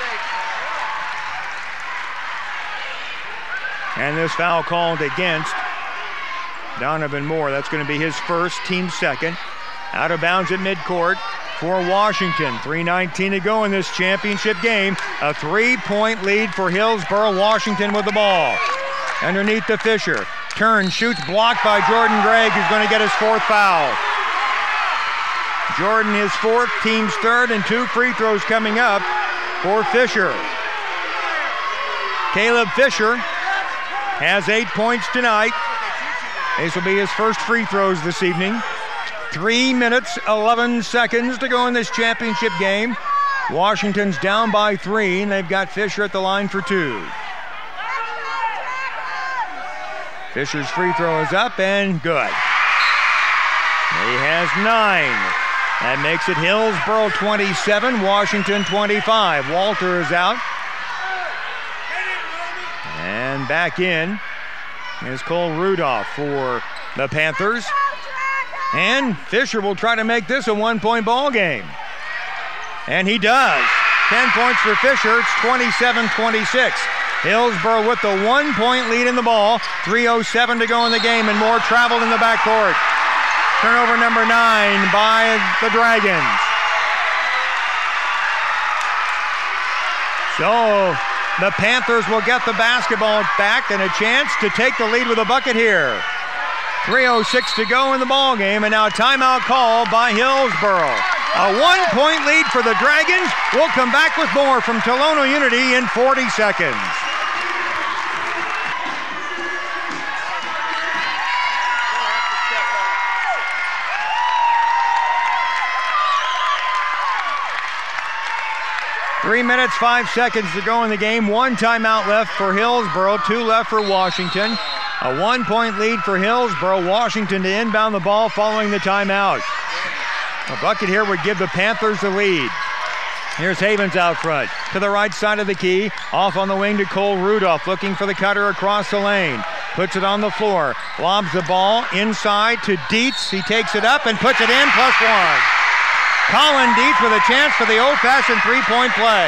And this foul called against Donovan Moore. That's going to be his first, team second. Out of bounds at midcourt for Washington. 3:19 to go in this championship game. A 3-point lead for Hillsboro. Washington with the ball. Underneath to Fisher. Turn, shoots, blocked by Jordan Gregg, who's going to get his 4th foul. Jordan his 4th, team's 3rd, and 2 free throws coming up for Fisher. Caleb Fisher has 8 points tonight. This will be his first free throws this evening. 3 minutes, 11 seconds to go in this championship game. Washington's down by 3, and they've got Fisher at the line for 2. Fisher's free throw is up and good. He has 9. That makes it Hillsboro 27, Washington 25. Walter is out. And back in is Cole Rudolph for the Panthers. And Fisher will try to make this a 1-point ball game. And he does. 10 points for Fisher. It's 27-26. Hillsboro with the 1-point lead in the ball. 3:07 to go in the game, and Moore traveled in the backcourt. Turnover number 9 by the Dragons. So the Panthers will get the basketball back and a chance to take the lead with a bucket here. 3:06 to go in the ball game, and now timeout call by Hillsboro. A 1-point lead for the Dragons. We'll come back with more from Tolono Unity in 40 seconds. Three minutes, 5 seconds to go in the game. One timeout left for Hillsboro, 2 left for Washington. A 1-point lead for Hillsboro. Washington to inbound the ball following the timeout. A bucket here would give the Panthers the lead. Here's Havens out front to the right side of the key. Off on the wing to Cole Rudolph, looking for the cutter across the lane. Puts it on the floor. Lobs the ball inside to Dietz. He takes it up and puts it in, +1. Colin Dietz with a chance for the old-fashioned three-point play.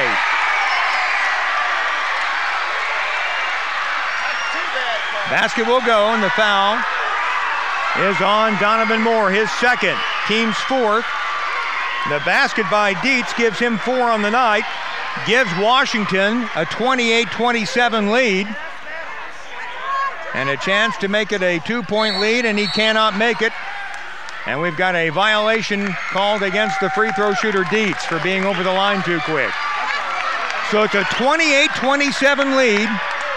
Basket will go, and the foul is on Donovan Moore, his second, team's 4th. The basket by Dietz gives him 4 on the night, gives Washington a 28-27 lead, and a chance to make it a 2-point lead, and he cannot make it. And we've got a violation called against the free throw shooter Dietz for being over the line too quick. So it's a 28-27 lead.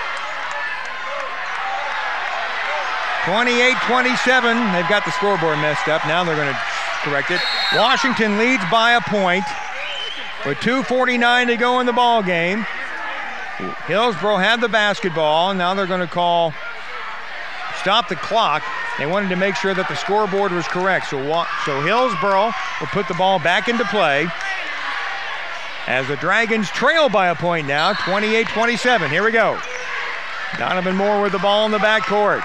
28-27. They've got the scoreboard messed up. Now they're going to correct it. Washington leads by a point with 2:49 to go in the ball game. Hillsboro had the basketball. Now they're going to call stop the clock. They wanted to make sure that the scoreboard was correct. So Hillsboro will put the ball back into play as the Dragons trail by a point now, 28-27. Here we go. Donovan Moore with the ball in the backcourt.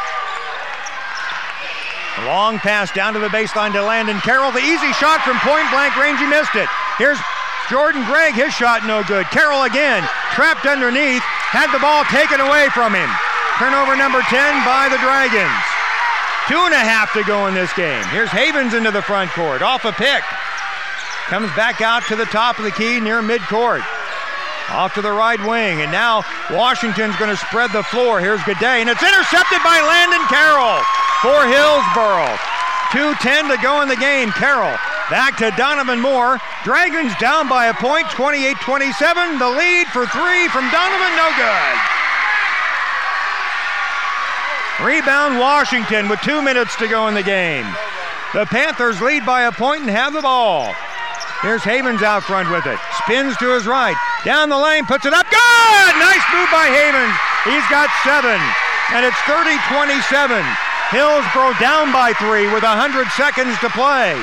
A long pass down to the baseline to Landon Carroll. The easy shot from point-blank range. He missed it. Here's Jordan Gregg. His shot no good. Carroll again, trapped underneath, had the ball taken away from him. Turnover number 10 by the Dragons. 2.5 to go in this game. Here's Havens into the front court, off a pick. Comes back out to the top of the key near midcourt. Off to the right wing, and now Washington's going to spread the floor. Here's Gaudet, and it's intercepted by Landon Carroll for Hillsboro. 2:10 to go in the game. Carroll back to Donovan Moore. Dragons down by a point, 28-27. The lead for 3 from Donovan, no good. Rebound Washington with 2 minutes to go in the game. The Panthers lead by a point and have the ball. Here's Havens out front with it. Spins to his right. Down the lane, puts it up. Good! Nice move by Havens. He's got 7. And it's 30-27. Hillsboro down by 3 with 100 seconds to play.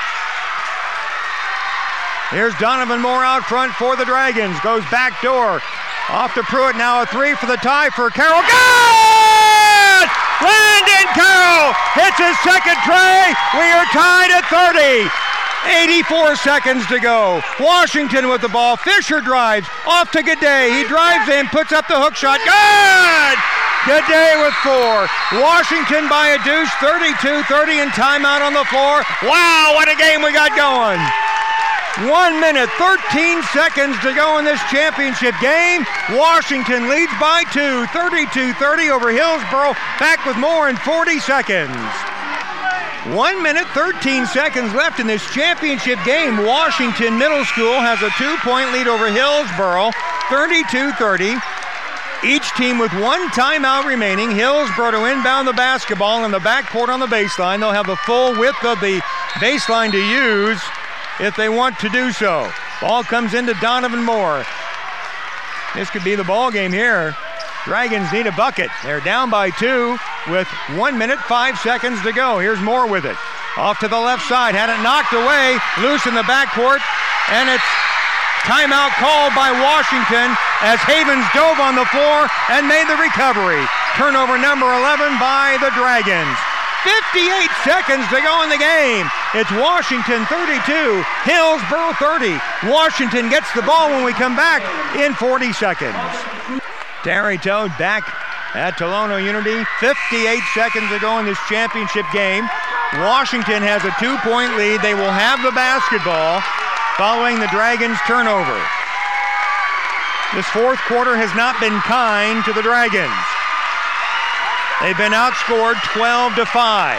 Here's Donovan Moore out front for the Dragons. Goes back door. Off to Pruitt. Now a 3 for the tie for Carroll. Good! Landon Carroll hits his second tray. We are tied at 30. 84 seconds to go. Washington with the ball. Fisher drives off to Gaudet. He drives in, puts up the hook shot. Good! Gaudet with 4. Washington by a deuce, 32-30, and timeout on the floor. Wow, what a game we got going. 1 minute, 13 seconds to go in this championship game. Washington leads by 2, 32-30 over Hillsboro. Back with more in 40 seconds. 1 minute, 13 seconds left in this championship game. Washington Middle School has a 2-point lead over Hillsboro, 32-30. Each team with 1 timeout remaining. Hillsboro to inbound the basketball in the backcourt on the baseline. They'll have the full width of the baseline to use if they want to do so. Ball comes into Donovan Moore. This could be the ball game here. Dragons need a bucket. They're down by 2 with 1 minute, 5 seconds to go. Here's Moore with it. Off to the left side. Had it knocked away. Loose in the backcourt. And it's timeout called by Washington as Havens dove on the floor and made the recovery. Turnover number 11 by the Dragons. 58 seconds to go in the game. It's Washington 32, Hillsboro 30. Washington gets the ball when we come back in 40 seconds. Terry Toad back at Tolono Unity. 58 seconds to go in this championship game. Washington has a 2-point lead. They will have the basketball following the Dragons' turnover. This fourth quarter has not been kind to the Dragons. They've been outscored 12-5.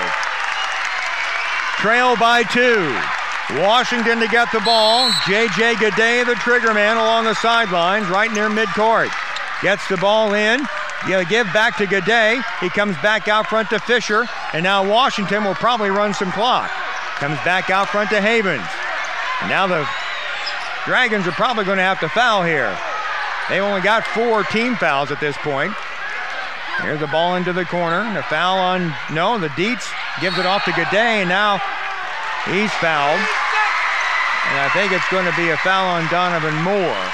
Trail by 2. Washington to get the ball. J.J. Gaudet, the trigger man, along the sidelines, right near midcourt. Gets the ball in. You give back to Gaudet. He comes back out front to Fisher. And now Washington will probably run some clock. Comes back out front to Havens. And now the Dragons are probably going to have to foul here. They only got 4 team fouls at this point. Here's the ball into the corner. The foul on, the Dietz gives it off to Gaudet. And now he's fouled. And I think it's going to be a foul on Donovan Moore.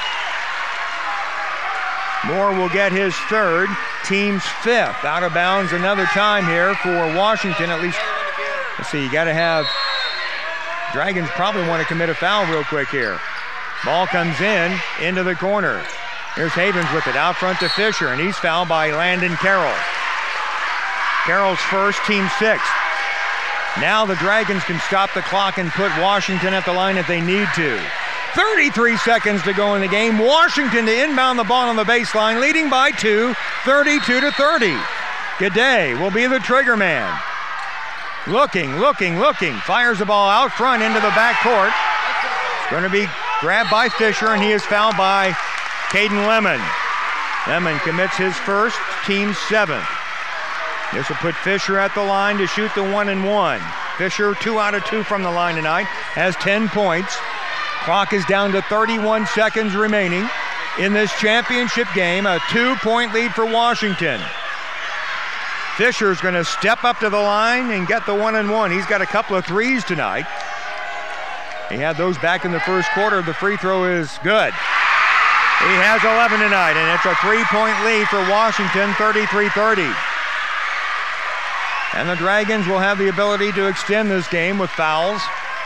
Moore will get his 3rd, team's 5th. Out of bounds another time here for Washington. At least, let's see, you got to have, Dragons probably want to commit a foul real quick here. Ball comes into the corner. Here's Havens with it out front to Fisher, and he's fouled by Landon Carroll. Carroll's 1st, team 6th. Now the Dragons can stop the clock and put Washington at the line if they need to. 33 seconds to go in the game. Washington to inbound the ball on the baseline, leading by 2, 32-30. Gaudet will be the trigger man. Looking. Fires the ball out front into the backcourt. It's going to be grabbed by Fisher, and he is fouled by Caden Lemon. Lemon commits his 1st, team 7th. This will put Fisher at the line to shoot the 1-and-1. Fisher 2 out of 2 from the line tonight, has 10 points. Clock is down to 31 seconds remaining in this championship game. A 2-point lead for Washington. Fisher's going to step up to the line and get the 1-and-1. He's got a couple of threes tonight. He had those back in the first quarter. The free throw is good. He has 11 tonight, and it's a 3-point lead for Washington, 33-30. And the Dragons will have the ability to extend this game with fouls.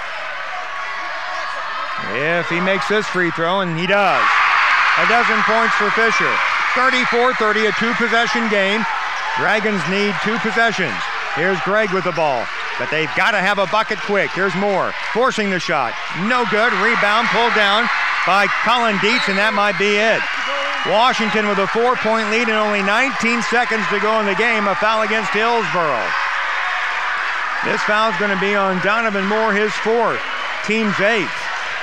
If he makes this free throw, and he does. 12 points for Fisher. 34-30, a 2-possession game. Dragons need 2 possessions. Here's Gregg with the ball, but they've got to have a bucket quick. Here's Moore forcing the shot. No good. Rebound pulled down by Colin Dietz, and that might be it. Washington with a 4-point lead and only 19 seconds to go in the game. A foul against Hillsboro. This foul is going to be on Donovan Moore, his 4th, team's 8th.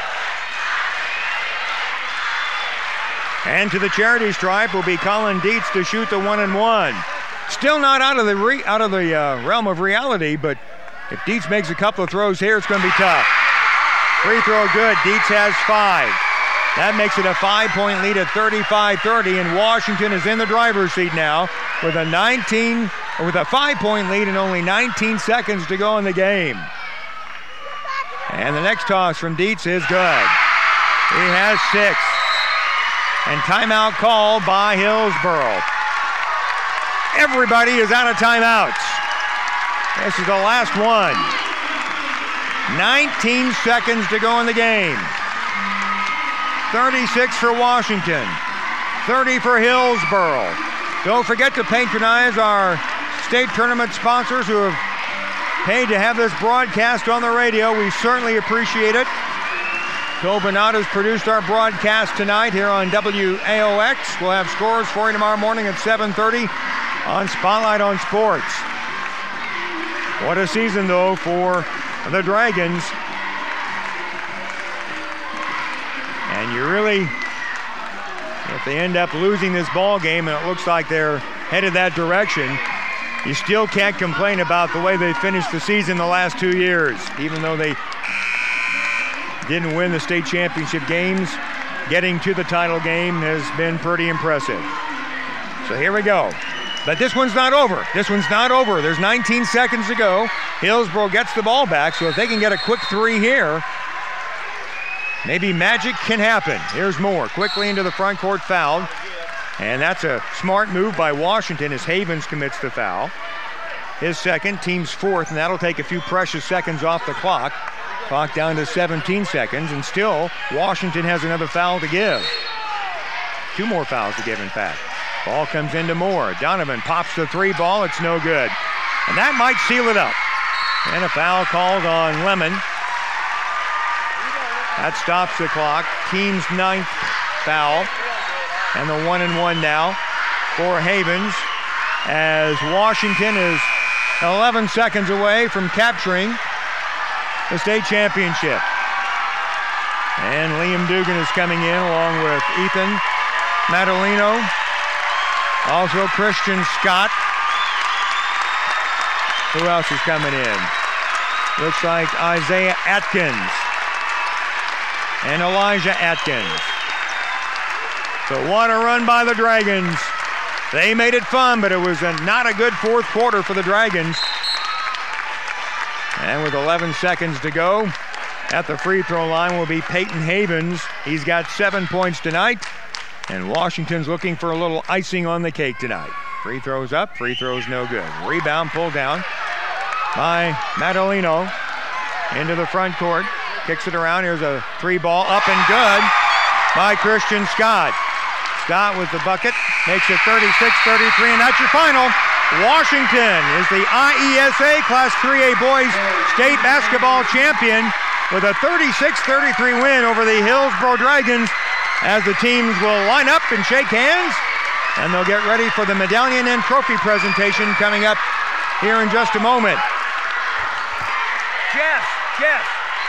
And to the charity stripe will be Colin Dietz to shoot the 1-and-1. Still not out of the realm of reality, but if Dietz makes a couple of throws here, it's going to be tough. Free throw good. Dietz has 5. That makes it a 5-point lead at 35-30, and Washington is in the driver's seat now with a 5-point lead and only 19 seconds to go in the game. And the next toss from Dietz is good. He has 6. And timeout called by Hillsboro. Everybody is out of timeouts. This is the last one. 19 seconds to go in the game. 36 for Washington. 30 for Hillsboro. Don't forget to patronize our state tournament sponsors who have paid to have this broadcast on the radio. We certainly appreciate it. Phil Bernard has produced our broadcast tonight here on WAOX. We'll have scores for you tomorrow morning at 7:30 on Spotlight on Sports. What a season, though, for the Dragons. And you really, if they end up losing this ball game, and it looks like they're headed that direction, you still can't complain about the way they finished the season the last 2 years, even though they didn't win the state championship games. Getting to the title game has been pretty impressive. So here we go. But this one's not over. There's 19 seconds to go. Hillsboro gets the ball back, so if they can get a quick 3 here, maybe magic can happen. Here's Moore, quickly into the front court, fouled. And that's a smart move by Washington as Havens commits the foul. His 2nd, team's 4th, and that'll take a few precious seconds off the clock. Clock down to 17 seconds, and still Washington has another foul to give. 2 more fouls to give, in fact. Ball comes into Moore. Donovan pops the 3 ball. It's no good. And that might seal it up. And a foul called on Lemon. That stops the clock. Team's 9th foul. And the 1-1 now for Havens, as Washington is 11 seconds away from capturing the state championship. And Liam Dugan is coming in along with Ethan Madalino, also Christian Scott. Who else is coming in? Looks like Isaiah Atkins and Elijah Atkins. So what a run by the Dragons. They made it fun, but it was not a good fourth quarter for the Dragons. And with 11 seconds to go, at the free throw line will be Peyton Havens. He's got 7 points tonight, and Washington's looking for a little icing on the cake tonight. Free throws up, free throws no good. Rebound pulled down by Madalino into the front court. Kicks it around. Here's a three ball up and good by Christian Scott. Scott with the bucket, makes it 36-33, and that's your final. Washington is the IESA Class 3A Boys State Basketball Champion with a 36-33 win over the Hillsboro Dragons, as the teams will line up and shake hands, and they'll get ready for the medallion and trophy presentation coming up here in just a moment. Jeff.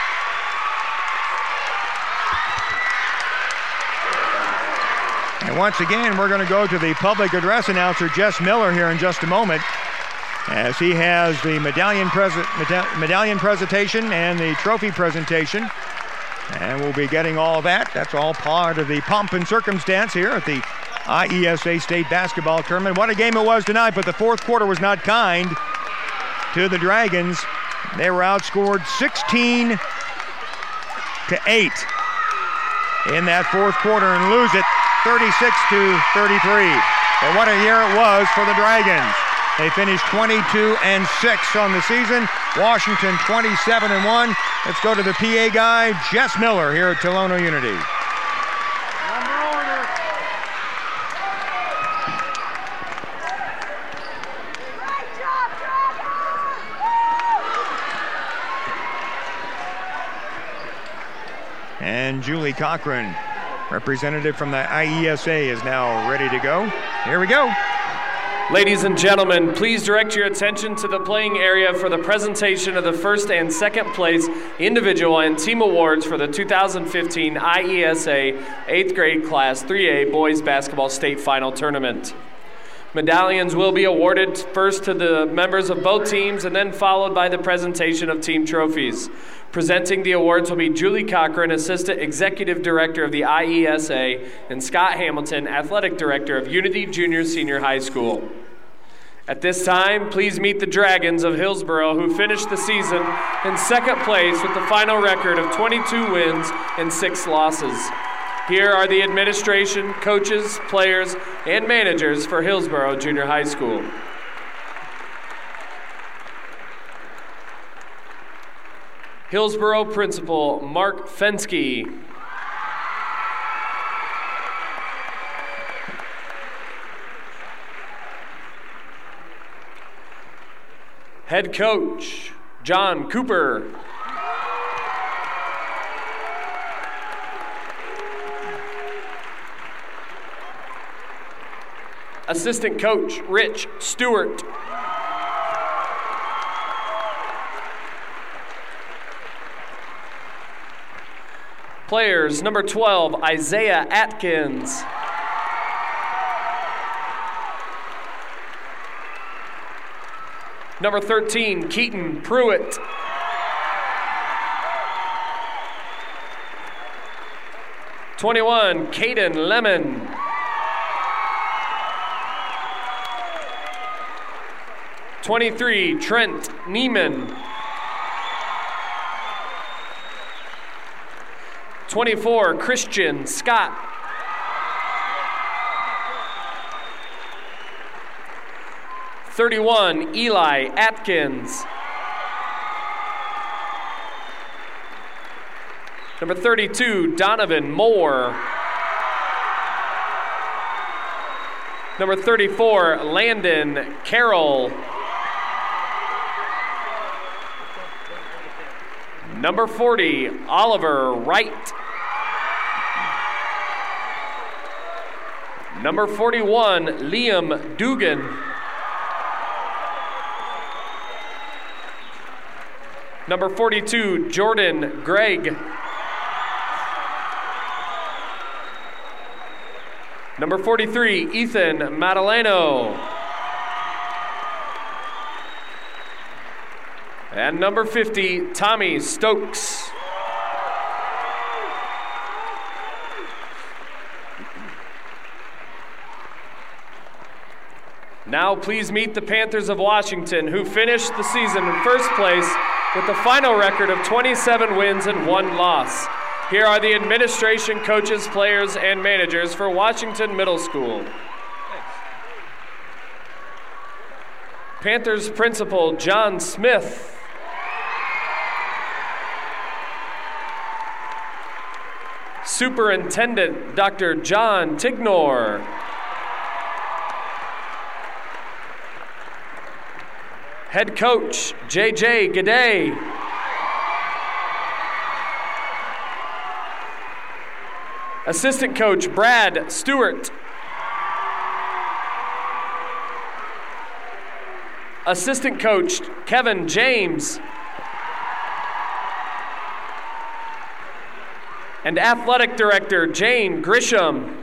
And once again, we're going to go to the public address announcer, Jess Miller, here in just a moment, as he has the medallion presentation and the trophy presentation. And we'll be getting all that. That's all part of the pomp and circumstance here at the IESA State Basketball Tournament. What a game it was tonight, but the fourth quarter was not kind to the Dragons. They were outscored 16-8 in that fourth quarter and lose it 36-33. But what a year it was for the Dragons. They finished 22-6 on the season. Washington 27-1. Let's go to the PA guy, Jess Miller, here at Tolono Unity. And Julie Cochran, representative from the IESA, is now ready to go. Here we go. Ladies and gentlemen, please direct your attention to the playing area for the presentation of the first and second place individual and team awards for the 2015 IESA 8th grade Class 3A Boys Basketball State Final Tournament. Medallions will be awarded first to the members of both teams and then followed by the presentation of team trophies. Presenting the awards will be Julie Cochran, Assistant Executive Director of the IESA, and Scott Hamilton, Athletic Director of Unity Junior Senior High School. At this time, please meet the Dragons of Hillsboro, who finished the season in second place with the final record of 22 wins and 6 losses. Here are the administration, coaches, players, and managers for Hillsboro Junior High School. Hillsboro Principal Mark Fensky. Head Coach John Cooper. Assistant Coach Rich Stewart. Players, number 12, Isaiah Atkins. Number 13, Keaton Pruitt. #21, Caden Lemon. #23, Trent Neiman. #24, Christian Scott. #31, Eli Atkins. Number 32, Donovan Moore. Number 34, Landon Carroll. Number 40, Oliver Wright. Number 41, Liam Dugan. Number 42, Jordan Gregg. Number 43, Ethan Madaleno. And number 50, Tommy Stokes. Now please meet the Panthers of Washington, who finished the season in first place with a final record of 27 wins and 1 loss. Here are the administration, coaches, players, and managers for Washington Middle School. Panthers principal, John Smith. Superintendent, Dr. John Tignor. Head coach, J.J. Gade. Assistant coach, Brad Stewart. Assistant coach, Kevin James. And athletic director, Jane Grisham.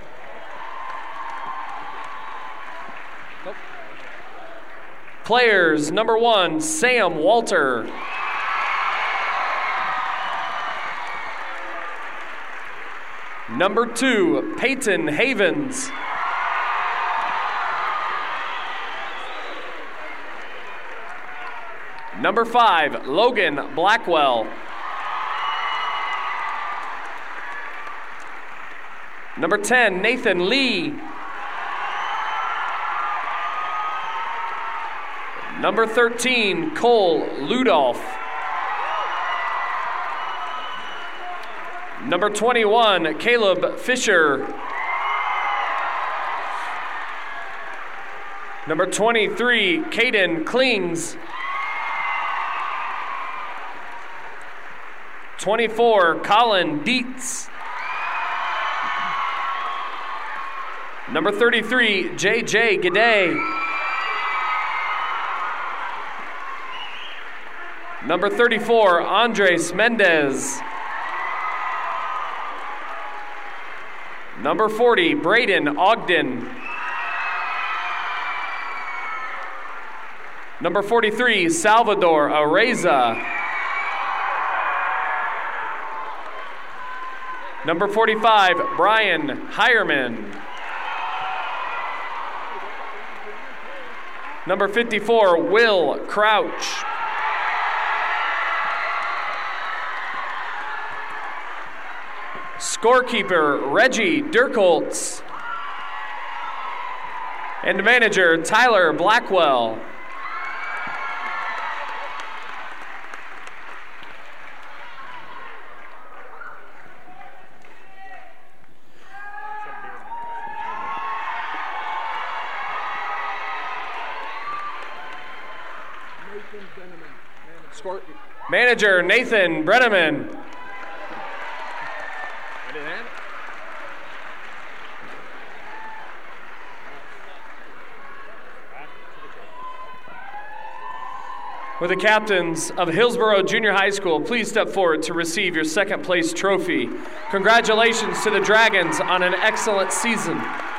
Players, number 1, Sam Walter. Number 2, Peyton Havens. Number 5, Logan Blackwell. Number 10, Nathan Lee. Number 13, Cole Ludolph. Number 21, Caleb Fisher. Number 23, Caden Klings. 24, Colin Dietz. Number 33, J.J. Gade. Number 34, Andres Mendez. Number 40, Braden Ogden. Number 43, Salvador Areza. Number 45, Brian Hireman. Number 54, Will Crouch. Scorekeeper, Reggie Dirkholtz. And manager, Tyler Blackwell. Manager, Nathan Brenneman. Will the captains of Hillsborough Junior High School please step forward to receive your second place trophy. Congratulations to the Dragons on an excellent season.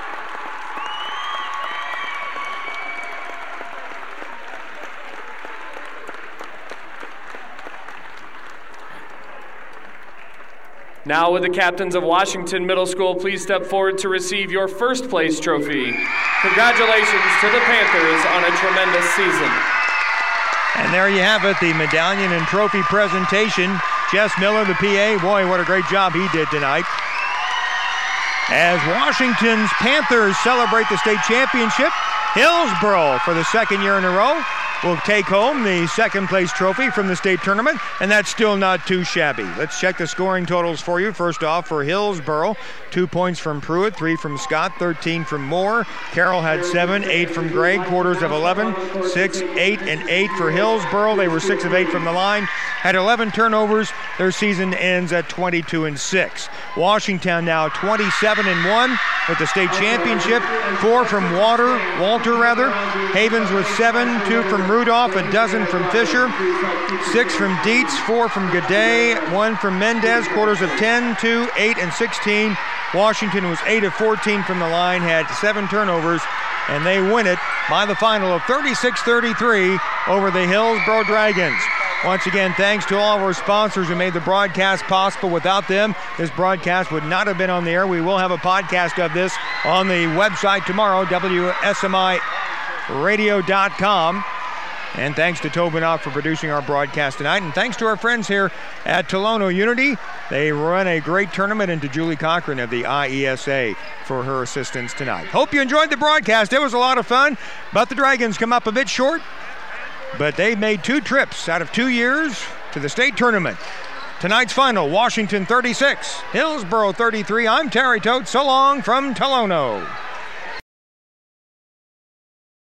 Now will the captains of Washington Middle School please step forward to receive your first place trophy. Congratulations to the Panthers on a tremendous season. And there you have it, the medallion and trophy presentation. Jess Miller, the PA, boy, what a great job he did tonight. As Washington's Panthers celebrate the state championship, Hillsborough for the second year in a row will take home the second place trophy from the state tournament, and that's still not too shabby. Let's check the scoring totals for you. First off, for Hillsboro, 2 points from Pruitt, 3 from Scott, 13 from Moore. Carroll had 7, 8 from Gregg, quarters of 11, 6, 8, and 8 for Hillsboro. They were 6 of 8 from the line, had 11 turnovers. Their season ends at 22-6. Washington now 27-1 with the state championship, 4 from Walter. Havens with 7, 2 from Rudolph, a dozen from Fisher, 6 from Dietz, 4 from Gaudet, 1 from Mendez, quarters of 10, 2, 8, and 16. Washington was 8 of 14 from the line, had 7 turnovers, and they win it by the final of 36-33 over the Hillsboro Dragons. Once again, thanks to all of our sponsors who made the broadcast possible. Without them, this broadcast would not have been on the air. We will have a podcast of this on the website tomorrow, WSMIRadio.com. And thanks to Tobin for producing our broadcast tonight. And thanks to our friends here at Tolono Unity. They run a great tournament, and to Julie Cochran of the IESA for her assistance tonight. Hope you enjoyed the broadcast. It was a lot of fun, but the Dragons come up a bit short. But they made 2 trips out of 2 years to the state tournament. Tonight's final, Washington 36, Hillsboro 33. I'm Terry Tote. So long from Tolono.